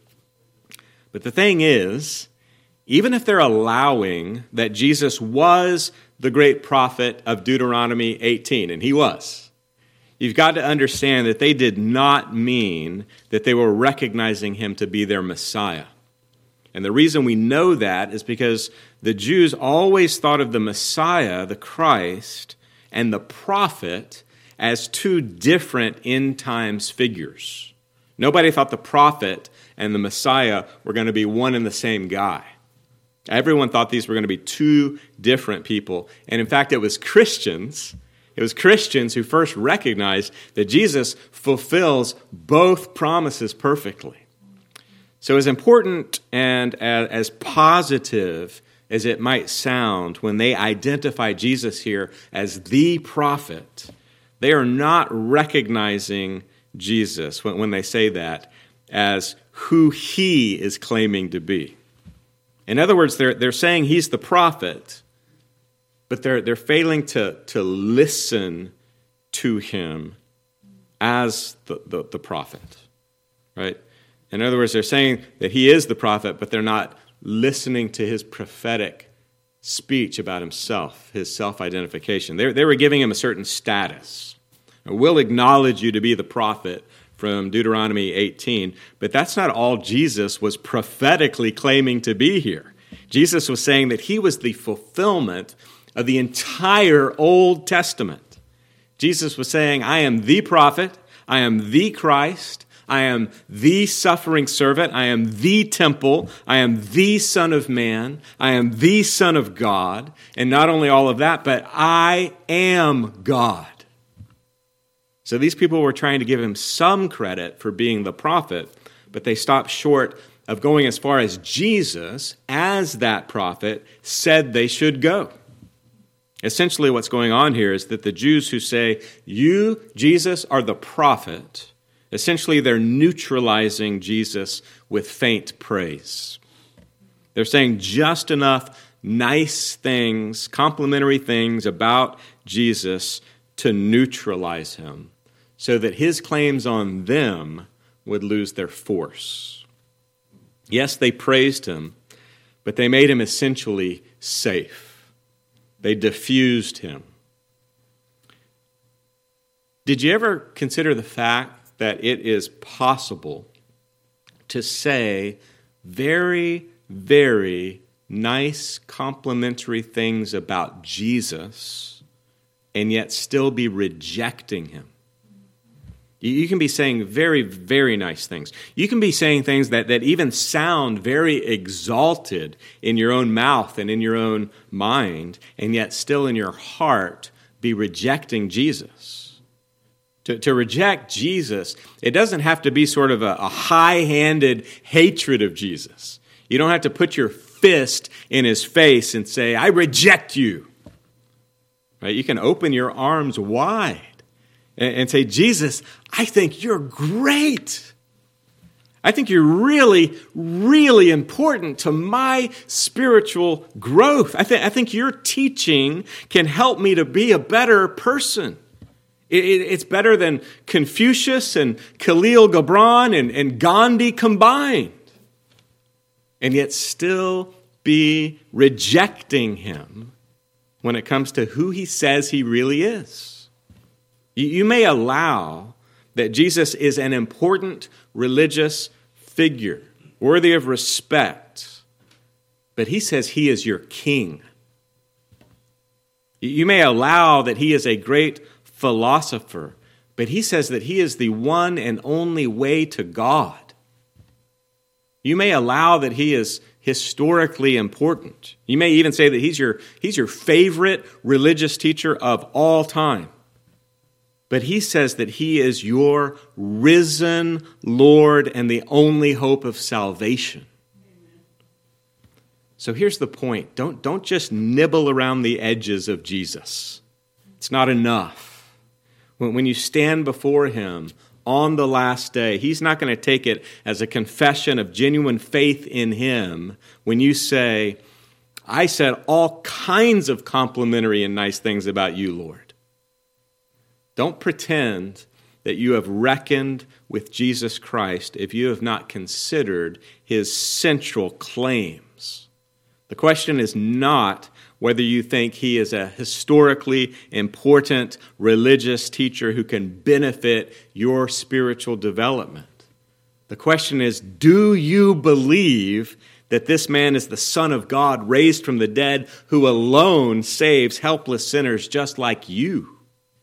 But the thing is, even if they're allowing that Jesus was the great prophet of Deuteronomy 18, and he was, you've got to understand that they did not mean that they were recognizing him to be their Messiah. And the reason we know that is because the Jews always thought of the Messiah, the Christ, and the prophet as two different end times figures. Nobody thought the prophet and the Messiah were going to be one and the same guy. Everyone thought these were going to be two different people. And in fact, it was Christians who first recognized that Jesus fulfills both promises perfectly. So as important and as positive as it might sound when they identify Jesus here as the prophet, they are not recognizing Jesus when they say that as who he is claiming to be. In other words, they're saying he's the prophet, but they're failing to listen to him as the prophet, right? In other words, they're saying that he is the prophet, but they're not listening to his prophetic speech about himself, his self-identification. They were giving him a certain status. We'll acknowledge you to be the prophet from Deuteronomy 18, but that's not all Jesus was prophetically claiming to be here. Jesus was saying that he was the fulfillment of the entire Old Testament. Jesus was saying, I am the prophet, I am the Christ, I am the suffering servant, I am the temple, I am the Son of Man, I am the Son of God, and not only all of that, but I am God. So these people were trying to give him some credit for being the prophet, but they stopped short of going as far as Jesus, as that prophet, said they should go. Essentially what's going on here is that the Jews who say, you, Jesus, are the prophet, essentially they're neutralizing Jesus with faint praise. They're saying just enough nice things, complimentary things about Jesus to neutralize him, so that his claims on them would lose their force. Yes, they praised him, but they made him essentially safe. They diffused him. Did you ever consider the fact that it is possible to say very, very nice, complimentary things about Jesus and yet still be rejecting him? You can be saying very, very nice things. You can be saying things that even sound very exalted in your own mouth and in your own mind, and yet still in your heart be rejecting Jesus. To reject Jesus, it doesn't have to be sort of a high-handed hatred of Jesus. You don't have to put your fist in his face and say, I reject you. Right? You can open your arms wide and say, Jesus, I think you're great. I think you're really, really important to my spiritual growth. I think your teaching can help me to be a better person. It's better than Confucius and Khalil Gibran and Gandhi combined. And yet still be rejecting him when it comes to who he says he really is. You may allow that Jesus is an important religious figure, worthy of respect, but he says he is your king. You may allow that he is a great philosopher, but he says that he is the one and only way to God. You may allow that he is historically important. You may even say that he's your favorite religious teacher of all time. But he says that he is your risen Lord and the only hope of salvation. So here's the point. Don't just nibble around the edges of Jesus. It's not enough. When you stand before him on the last day, he's not going to take it as a confession of genuine faith in him when you say, I said all kinds of complimentary and nice things about you, Lord. Don't pretend that you have reckoned with Jesus Christ if you have not considered his central claims. The question is not whether you think he is a historically important religious teacher who can benefit your spiritual development. The question is, do you believe that this man is the Son of God raised from the dead who alone saves helpless sinners just like you?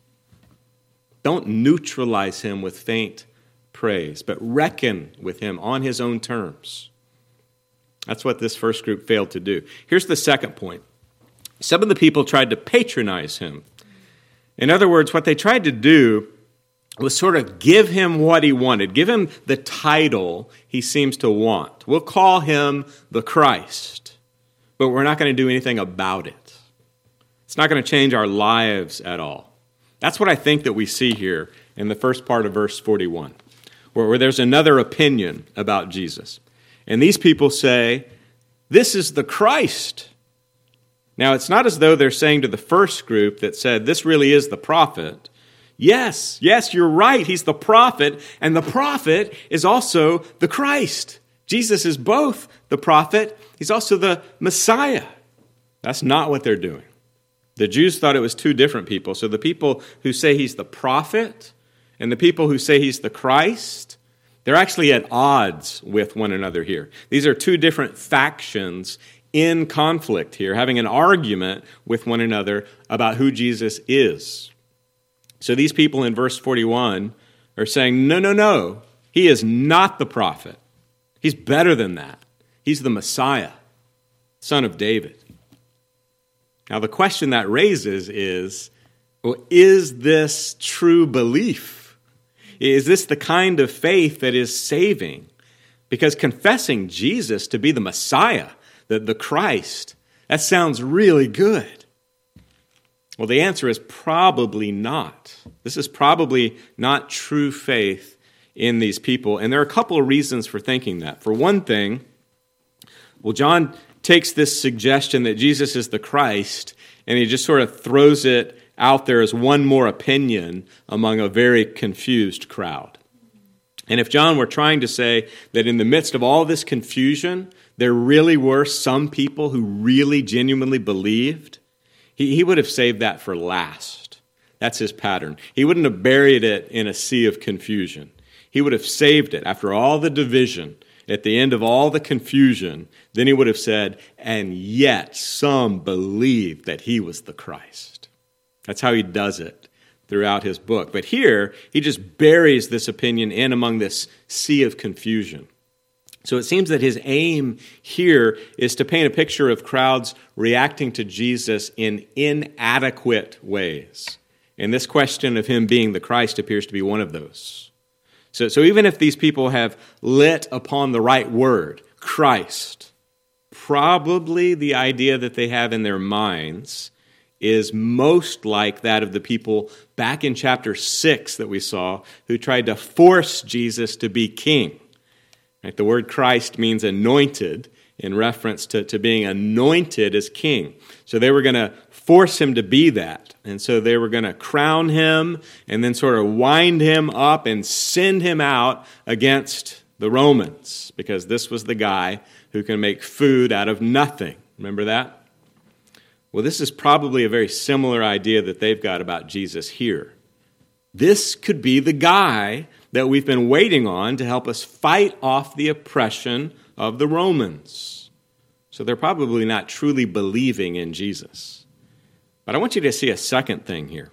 Don't neutralize him with faint praise, but reckon with him on his own terms. That's what this first group failed to do. Here's the second point. Some of the people tried to patronize him. In other words, what they tried to do was sort of give him what he wanted, give him the title he seems to want. We'll call him the Christ, but we're not going to do anything about it. It's not going to change our lives at all. That's what I think that we see here in the first part of verse 41, where there's another opinion about Jesus. And these people say, this is the Christ. Now, it's not as though they're saying to the first group that said, this really is the prophet. Yes, you're right, he's the prophet, and the prophet is also the Christ. Jesus is both the prophet, he's also the Messiah. That's not what they're doing. The Jews thought it was two different people. So the people who say he's the prophet and the people who say he's the Christ, they're actually at odds with one another here. These are two different factions in conflict here, having an argument with one another about who Jesus is. So these people in verse 41 are saying, no, he is not the prophet. He's better than that. He's the Messiah, son of David. Now the question that raises is, well, is this true belief? Is this the kind of faith that is saving? Because confessing Jesus to be the Messiah, the Christ, that sounds really good. Well, the answer is probably not. This is probably not true faith in these people. And there are a couple of reasons for thinking that. For one thing, well, John takes this suggestion that Jesus is the Christ and he just sort of throws it out there as one more opinion among a very confused crowd. And if John were trying to say that in the midst of all this confusion, there really were some people who really genuinely believed, he would have saved that for last. That's his pattern. He wouldn't have buried it in a sea of confusion. He would have saved it after all the division, at the end of all the confusion. Then he would have said, and yet some believed that he was the Christ. That's how he does it throughout his book. But here, he just buries this opinion in among this sea of confusion. So it seems that his aim here is to paint a picture of crowds reacting to Jesus in inadequate ways. And this question of him being the Christ appears to be one of those. So even if these people have lit upon the right word, Christ, probably the idea that they have in their minds is most like that of the people back in chapter 6 that we saw who tried to force Jesus to be king. Right? The word Christ means anointed in reference to being anointed as king. So they were going to force him to be that. And so they were going to crown him and then sort of wind him up and send him out against the Romans, because this was the guy who can make food out of nothing. Remember that? Well, this is probably a very similar idea that they've got about Jesus here. This could be the guy that we've been waiting on to help us fight off the oppression of the Romans. So they're probably not truly believing in Jesus. But I want you to see a second thing here.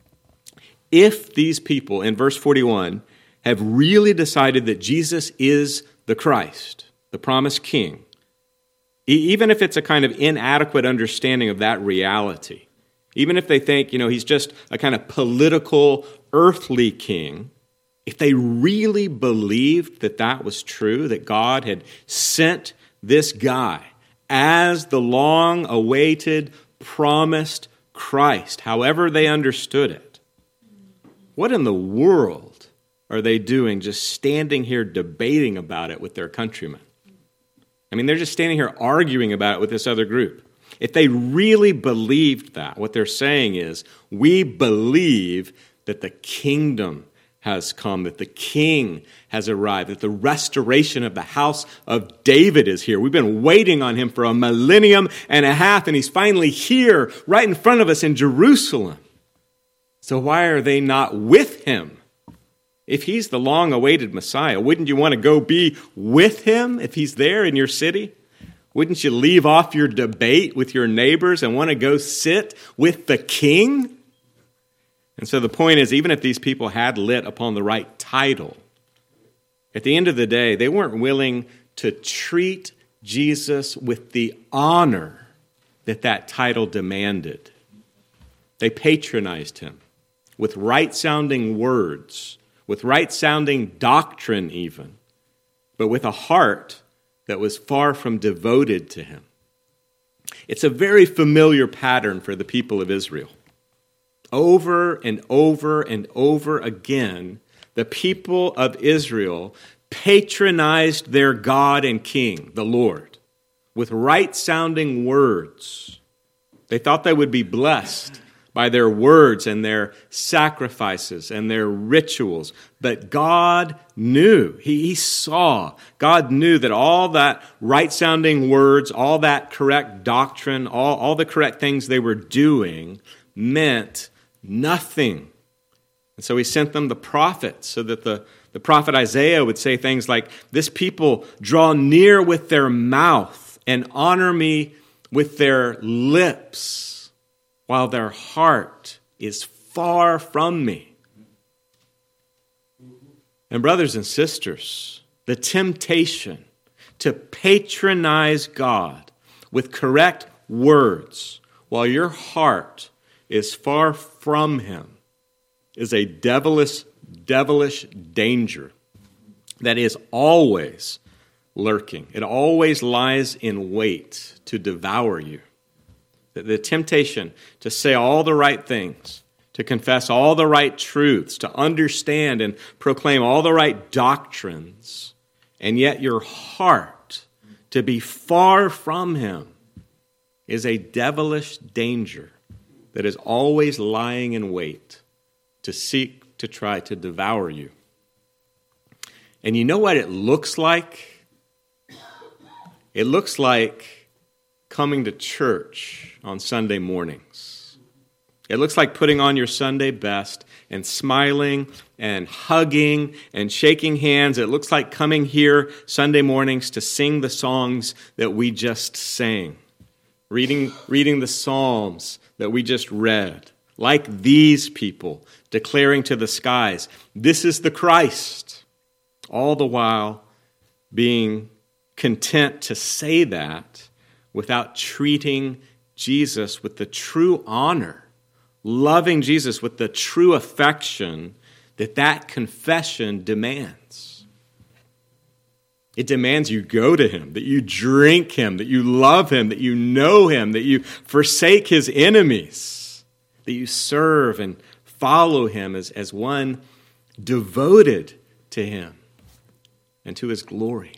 If these people in verse 41 have really decided that Jesus is the Christ, the promised king, even if it's a kind of inadequate understanding of that reality, even if they think, he's just a kind of political, earthly king, if they really believed that that was true, that God had sent this guy as the long-awaited, promised Christ, however they understood it, what in the world are they doing just standing here debating about it with their countrymen? I mean, they're just standing here arguing about it with this other group. If they really believed that, what they're saying is, we believe that the kingdom has come, that the king has arrived, that the restoration of the house of David is here. We've been waiting on him for a millennium and a half, and he's finally here right in front of us in Jerusalem. So why are they not with him? If he's the long-awaited Messiah, wouldn't you want to go be with him if he's there in your city? Wouldn't you leave off your debate with your neighbors and want to go sit with the king? And so the point is, even if these people had lit upon the right title, at the end of the day, they weren't willing to treat Jesus with the honor that that title demanded. They patronized him with right-sounding words, with right-sounding doctrine even, but with a heart that was far from devoted to him. It's a very familiar pattern for the people of Israel. Over and over and over again, the people of Israel patronized their God and King, the Lord, with right-sounding words. They thought they would be blessed by their words and their sacrifices and their rituals. But God knew, He saw, God knew that all that right-sounding words, all that correct doctrine, all the correct things they were doing meant nothing. And so He sent them the prophets so that the prophet Isaiah would say things like, "This people draw near with their mouth and honor me with their lips, while their heart is far from me." And brothers and sisters, the temptation to patronize God with correct words while your heart is far from Him is a devilish danger that is always lurking. It always lies in wait to devour you. The temptation to say all the right things, to confess all the right truths, to understand and proclaim all the right doctrines, and yet your heart to be far from Him is a devilish danger that is always lying in wait to seek to try to devour you. And you know what it looks like? It looks like coming to church on Sunday mornings. It looks like putting on your Sunday best and smiling and hugging and shaking hands. It looks like coming here Sunday mornings to sing the songs that we just sang, reading the Psalms that we just read, like these people declaring to the skies, "This is the Christ," all the while being content to say that without treating Jesus with the true honor, loving Jesus with the true affection that confession demands. It demands you go to Him, that you drink Him, that you love Him, that you know Him, that you forsake His enemies, that you serve and follow Him as one devoted to Him and to His glory.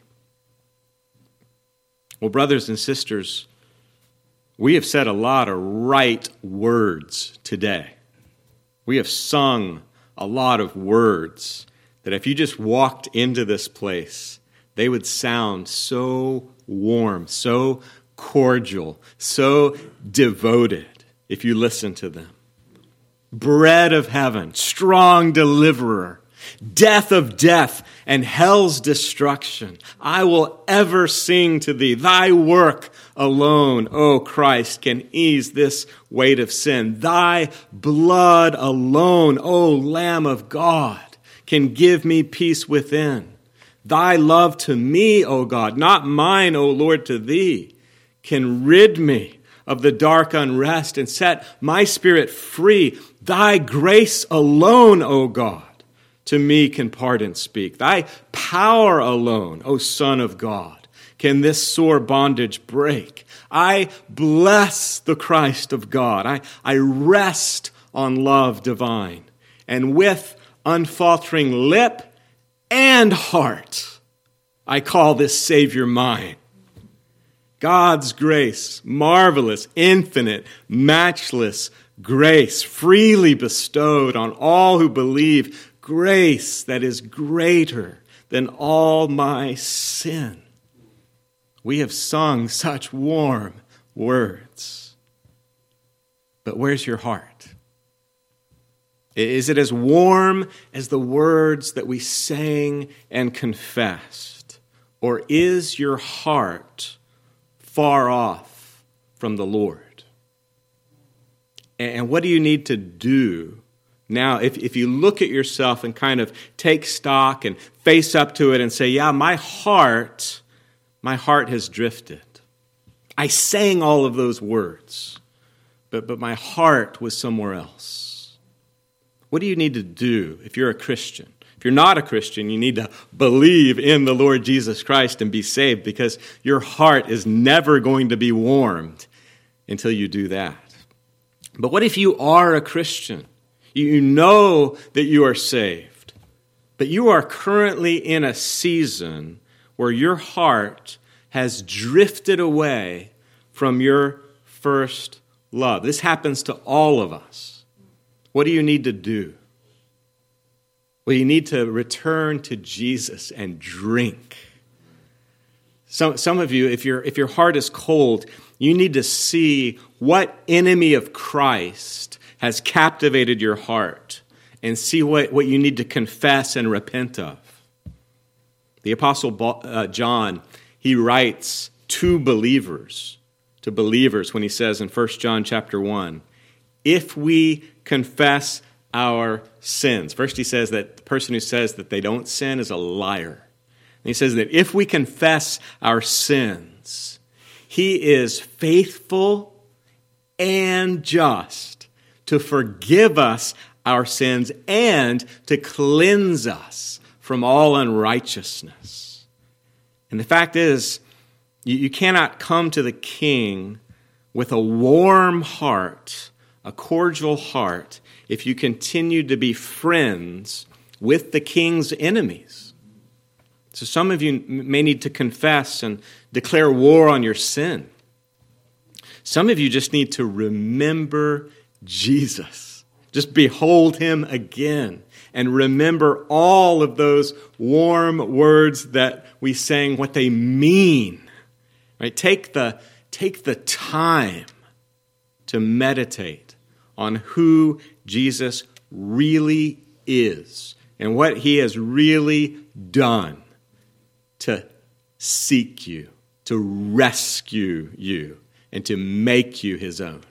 Well, brothers and sisters, we have said a lot of right words today. We have sung a lot of words that if you just walked into this place, they would sound so warm, so cordial, so devoted if you listen to them. Bread of heaven, strong deliverer, death of death and hell's destruction. I will ever sing to thee. Thy work alone, O Christ, can ease this weight of sin. Thy blood alone, O Lamb of God, can give me peace within. Thy love to me, O God, not mine, O Lord, to thee, can rid me of the dark unrest and set my spirit free. Thy grace alone, O God, to me can pardon speak. Thy power alone, O Son of God, can this sore bondage break. I bless the Christ of God. I rest on love divine, and with unfaltering lip and heart, I call this Savior mine. God's grace, marvelous, infinite, matchless grace, freely bestowed on all who believe, grace that is greater than all my sin. We have sung such warm words. But where's your heart? Is it as warm as the words that we sang and confessed? Or is your heart far off from the Lord? And what do you need to do now if you look at yourself and kind of take stock and face up to it and say, yeah, my heart has drifted. I sang all of those words, but my heart was somewhere else. What do you need to do if you're a Christian? If you're not a Christian, you need to believe in the Lord Jesus Christ and be saved, because your heart is never going to be warmed until you do that. But what if you are a Christian? You know that you are saved, but you are currently in a season where your heart has drifted away from your first love. This happens to all of us. What do you need to do? Well, you need to return to Jesus and drink. Some of you, if your heart is cold, you need to see what enemy of Christ has captivated your heart and see what you need to confess and repent of. The Apostle John, he writes to believers when he says in 1 John chapter 1, if we confess our sins. First he says that the person who says that they don't sin is a liar. And he says that if we confess our sins, he is faithful and just to forgive us our sins and to cleanse us from all unrighteousness. And the fact is, you cannot come to the King with a warm heart, a cordial heart, if you continue to be friends with the King's enemies. So some of you may need to confess and declare war on your sin. Some of you just need to remember Jesus. Just behold him again and remember all of those warm words that we sang, what they mean. Right? Take the time to meditate on who Jesus really is and what he has really done to seek you, to rescue you, and to make you his own.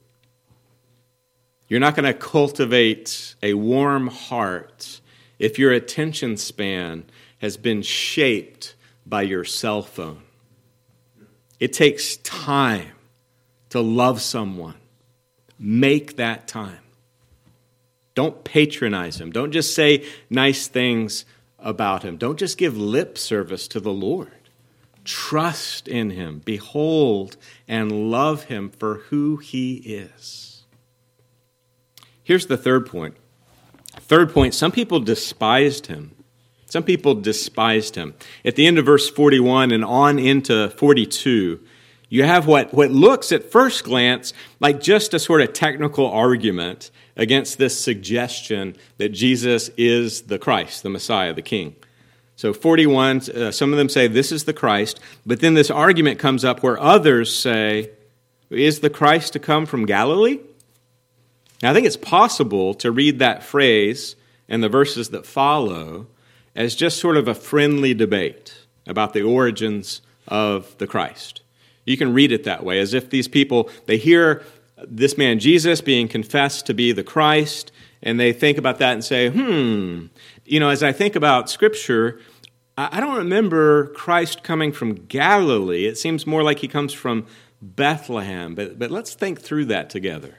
You're not going to cultivate a warm heart if your attention span has been shaped by your cell phone. It takes time to love someone. Make that time. Don't patronize him. Don't just say nice things about him. Don't just give lip service to the Lord. Trust in him. Behold and love him for who he is. Here's the third point. Third point, some people despised him. Some people despised him. At the end of verse 41 and on into 42, you have what looks at first glance like just a sort of technical argument against this suggestion that Jesus is the Christ, the Messiah, the King. So 41, some of them say this is the Christ, but then this argument comes up where others say, is the Christ to come from Galilee? Now I think it's possible to read that phrase and the verses that follow as just sort of a friendly debate about the origins of the Christ. You can read it that way, as if these people, they hear this man Jesus being confessed to be the Christ, and they think about that and say, as I think about Scripture, I don't remember Christ coming from Galilee. It seems more like he comes from Bethlehem. But let's think through that together.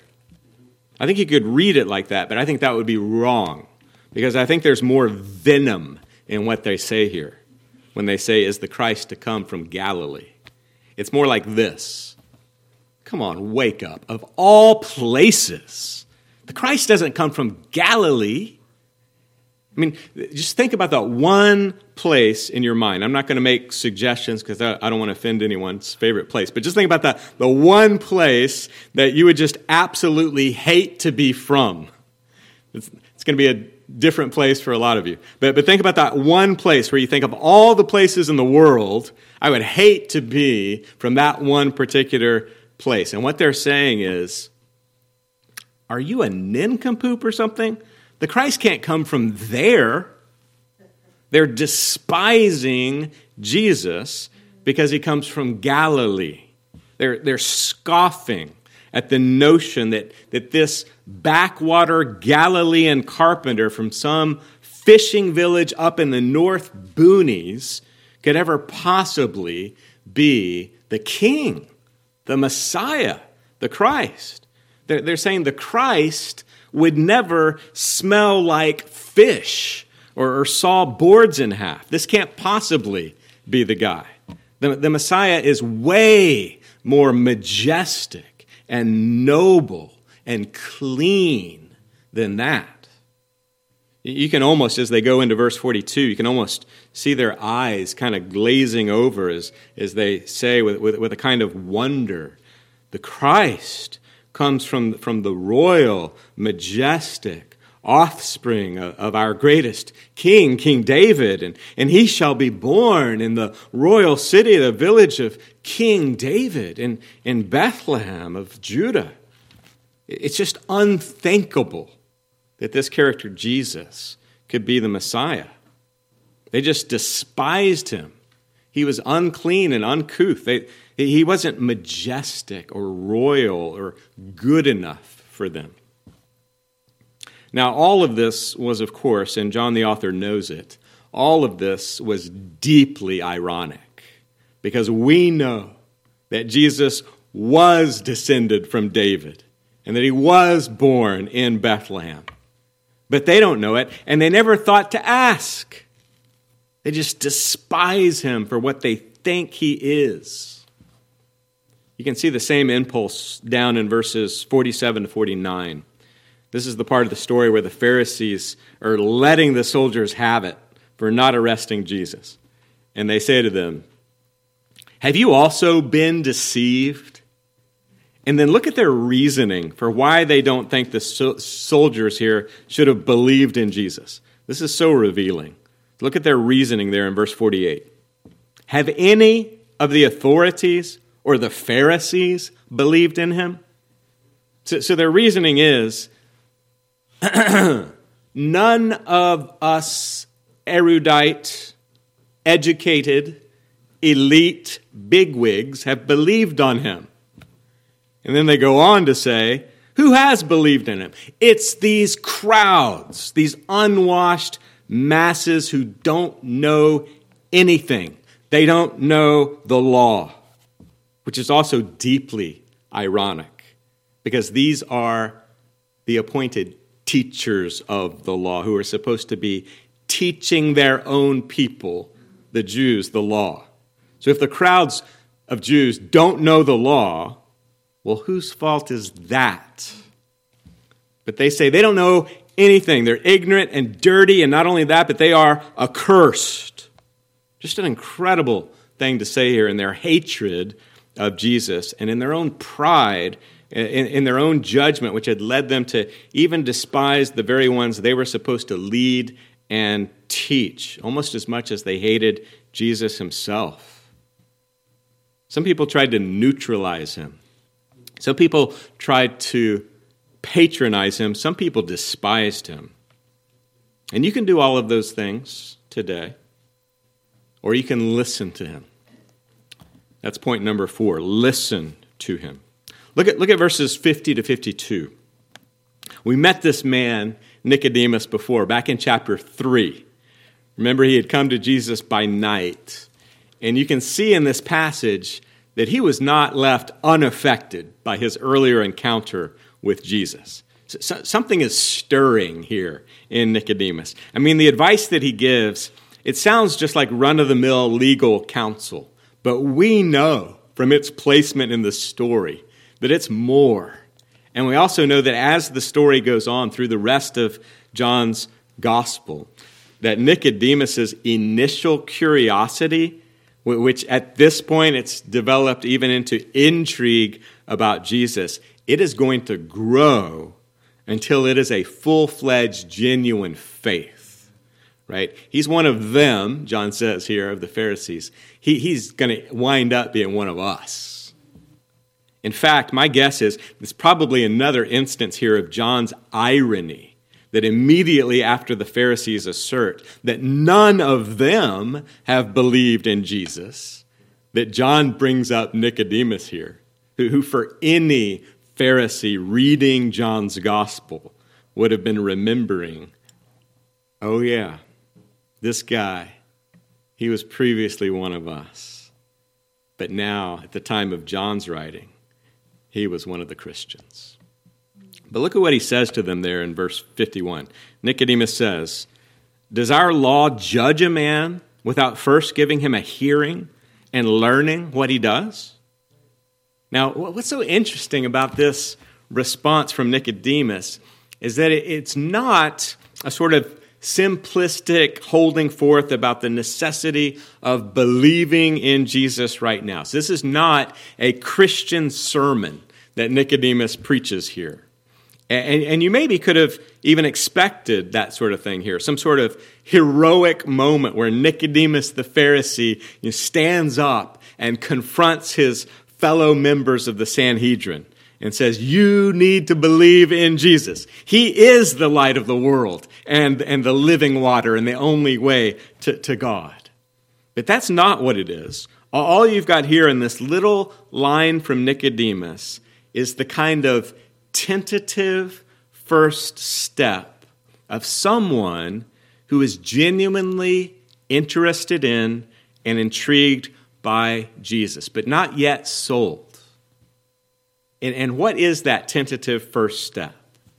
I think you could read it like that, but I think that would be wrong, because I think there's more venom in what they say here when they say, is the Christ to come from Galilee? It's more like this. Come on, wake up. Of all places, the Christ doesn't come from Galilee. I mean, just think about that one place in your mind. I'm not going to make suggestions because I don't want to offend anyone's favorite place, but just think about the one place that you would just absolutely hate to be from. It's going to be a different place for a lot of you. But think about that one place where you think of all the places in the world, I would hate to be from that one particular place. And what they're saying is, are you a nincompoop or something? The Christ can't come from there. They're despising Jesus because he comes from Galilee. They're scoffing at the notion that this backwater Galilean carpenter from some fishing village up in the North Boonies could ever possibly be the king, the Messiah, the Christ. They're saying the Christ would never smell like fish or saw boards in half. This can't possibly be the guy. The Messiah is way more majestic and noble and clean than that. You can almost, as they go into verse 42, you can almost see their eyes kind of glazing over as they say with a kind of wonder, the Christ comes from the royal, majestic offspring of our greatest king, King David, and he shall be born in the royal city, the village of King David, in Bethlehem of Judah. It's just unthinkable that this character, Jesus, could be the Messiah. They just despised him. He was unclean and uncouth. He wasn't majestic or royal or good enough for them. Now, all of this was, of course, and John the author knows it, all of this was deeply ironic, because we know that Jesus was descended from David and that he was born in Bethlehem. But they don't know it, and they never thought to ask. They just despise him for what they think he is. You can see the same impulse down in verses 47 to 49. This is the part of the story where the Pharisees are letting the soldiers have it for not arresting Jesus. And they say to them, have you also been deceived? And then look at their reasoning for why they don't think the soldiers here should have believed in Jesus. This is so revealing. Look at their reasoning there in verse 48. Have any of the authorities or the Pharisees believed in him? So their reasoning is, none of us erudite, educated, elite bigwigs have believed on him. And then they go on to say, who has believed in him? It's these crowds, these unwashed masses who don't know anything. They don't know the law, which is also deeply ironic, because these are the appointed teachers of the law who are supposed to be teaching their own people, the Jews, the law. So if the crowds of Jews don't know the law, well, whose fault is that? But they say they don't know anything. They're ignorant and dirty, and not only that, but they are accursed. Just an incredible thing to say here in their hatred of Jesus and in their own pride, in their own judgment, which had led them to even despise the very ones they were supposed to lead and teach, almost as much as they hated Jesus himself. Some people tried to neutralize him. Some people tried to patronize him. Some people despised him. And you can do all of those things today, or you can listen to him. That's point number 4. Listen to him. Look at verses 50 to 52. We met this man, Nicodemus, before, back in chapter 3. Remember, he had come to Jesus by night. And you can see in this passage that he was not left unaffected by his earlier encounter with Jesus. Something is stirring here in Nicodemus. I mean, the advice that he gives, it sounds just like run-of-the-mill legal counsel. But we know from its placement in the story that it's more. And we also know that as the story goes on through the rest of John's gospel, that Nicodemus's initial curiosity, which at this point it's developed even into intrigue about Jesus, it is going to grow until it is a full-fledged, genuine faith, right? He's one of them, John says here, of the Pharisees. He's going to wind up being one of us. In fact, my guess is there's probably another instance here of John's irony, that immediately after the Pharisees assert that none of them have believed in Jesus, that John brings up Nicodemus here, who for any Pharisee reading John's gospel would have been remembering, oh yeah, this guy, he was previously one of us. But now, at the time of John's writing, he was one of the Christians. But look at what he says to them there in verse 51. Nicodemus says, "Does our law judge a man without first giving him a hearing and learning what he does?" Now, what's so interesting about this response from Nicodemus is that it's not a sort of simplistic holding forth about the necessity of believing in Jesus right now. So this is not a Christian sermon that Nicodemus preaches here. And you maybe could have even expected that sort of thing here, some sort of heroic moment where Nicodemus the Pharisee stands up and confronts his fellow members of the Sanhedrin and says, you need to believe in Jesus. He is the light of the world and the living water and the only way to God. But that's not what it is. All you've got here in this little line from Nicodemus is the kind of tentative first step of someone who is genuinely interested in and intrigued by Jesus, but not yet sold. And what is that tentative first step?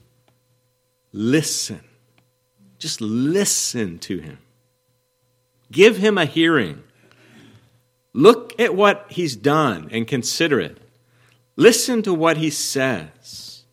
Listen. Just listen to him. Give him a hearing. Look at what he's done and consider it. Listen to what he says.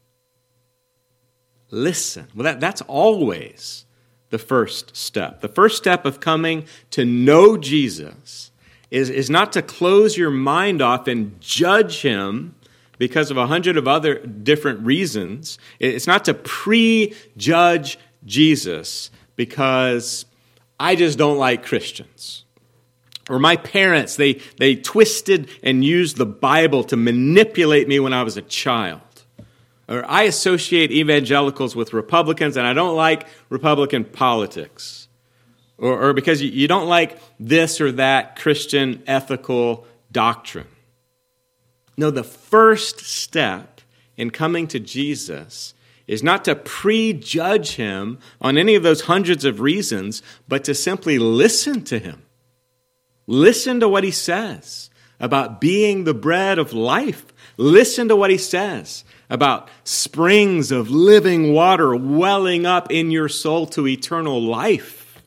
Listen. Well, that's always the first step. The first step of coming to know Jesus is not to close your mind off and judge him because of 100 of other different reasons. It's not to prejudge Jesus because I just don't like Christians. Or my parents, they twisted and used the Bible to manipulate me when I was a child. Or I associate evangelicals with Republicans and I don't like Republican politics. Or because you don't like this or that Christian ethical doctrine. No, the first step in coming to Jesus is not to prejudge him on any of those hundreds of reasons, but to simply listen to him. Listen to what he says about being the bread of life. Listen to what he says about springs of living water welling up in your soul to eternal life.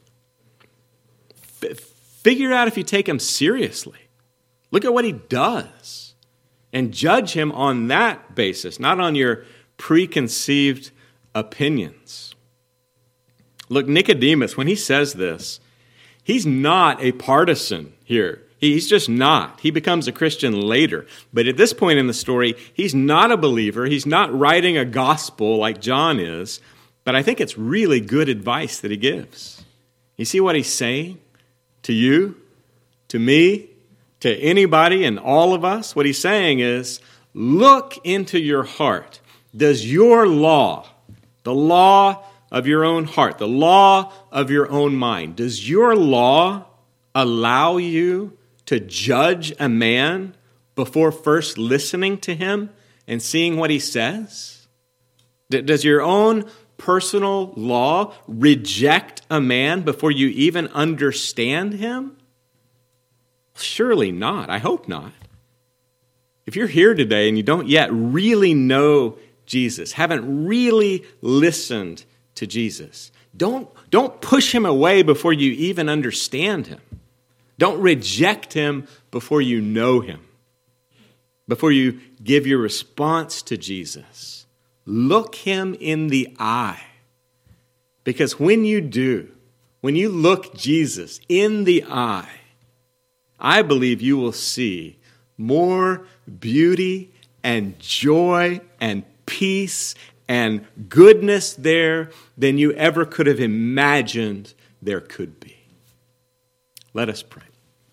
Figure out if you take him seriously. Look at what he does. And judge him on that basis, not on your preconceived opinions. Look, Nicodemus, when he says this, he's not a partisan here. He's just not. He becomes a Christian later. But at this point in the story, he's not a believer. He's not writing a gospel like John is. But I think it's really good advice that he gives. You see what he's saying to you, to me, to anybody and all of us? What he's saying is, look into your heart. Does your law, the law of your own heart, the law of your own mind, does your law allow you to judge a man before first listening to him and seeing what he says? Does your own personal law reject a man before you even understand him? Surely not. I hope not. If you're here today and you don't yet really know Jesus, haven't really listened to Jesus, don't push him away before you even understand him. Don't reject him before you know him. Before you give your response to Jesus, look him in the eye. Because when you do, when you look Jesus in the eye, I believe you will see more beauty and joy and peace and goodness there than you ever could have imagined there could be. Let us pray.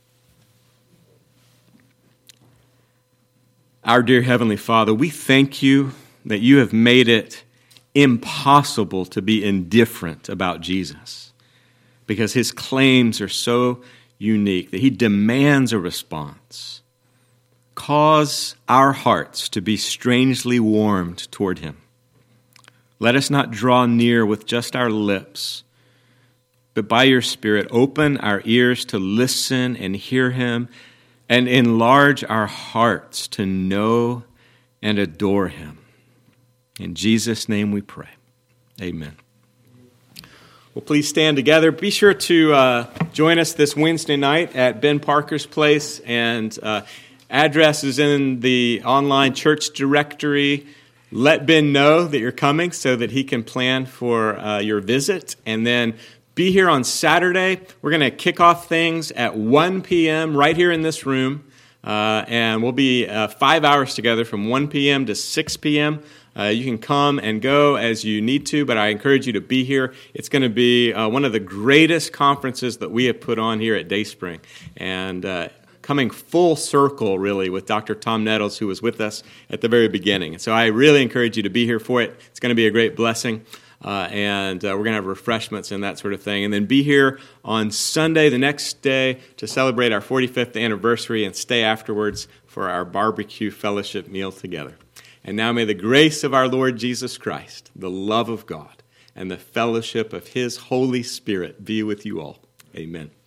Our dear Heavenly Father, we thank you that you have made it impossible to be indifferent about Jesus because his claims are so unique that he demands a response. Cause our hearts to be strangely warmed toward him. Let us not draw near with just our lips, but by your Spirit, open our ears to listen and hear him, and enlarge our hearts to know and adore him. In Jesus' name we pray. Amen. Well, please stand together. Be sure to join us this Wednesday night at Ben Parker's place, and address is in the online church directory. Let Ben know that you're coming so that he can plan for your visit, and then be here on Saturday. We're going to kick off things at 1 p.m. right here in this room, and we'll be 5 hours together from 1 p.m. to 6 p.m. You can come and go as you need to, but I encourage you to be here. It's going to be one of the greatest conferences that we have put on here at Dayspring, and coming full circle, really, with Dr. Tom Nettles, who was with us at the very beginning. And so I really encourage you to be here for it. It's going to be a great blessing. And we're going to have refreshments and that sort of thing. And then be here on Sunday, the next day, to celebrate our 45th anniversary and stay afterwards for our barbecue fellowship meal together. And now may the grace of our Lord Jesus Christ, the love of God, and the fellowship of his Holy Spirit be with you all. Amen.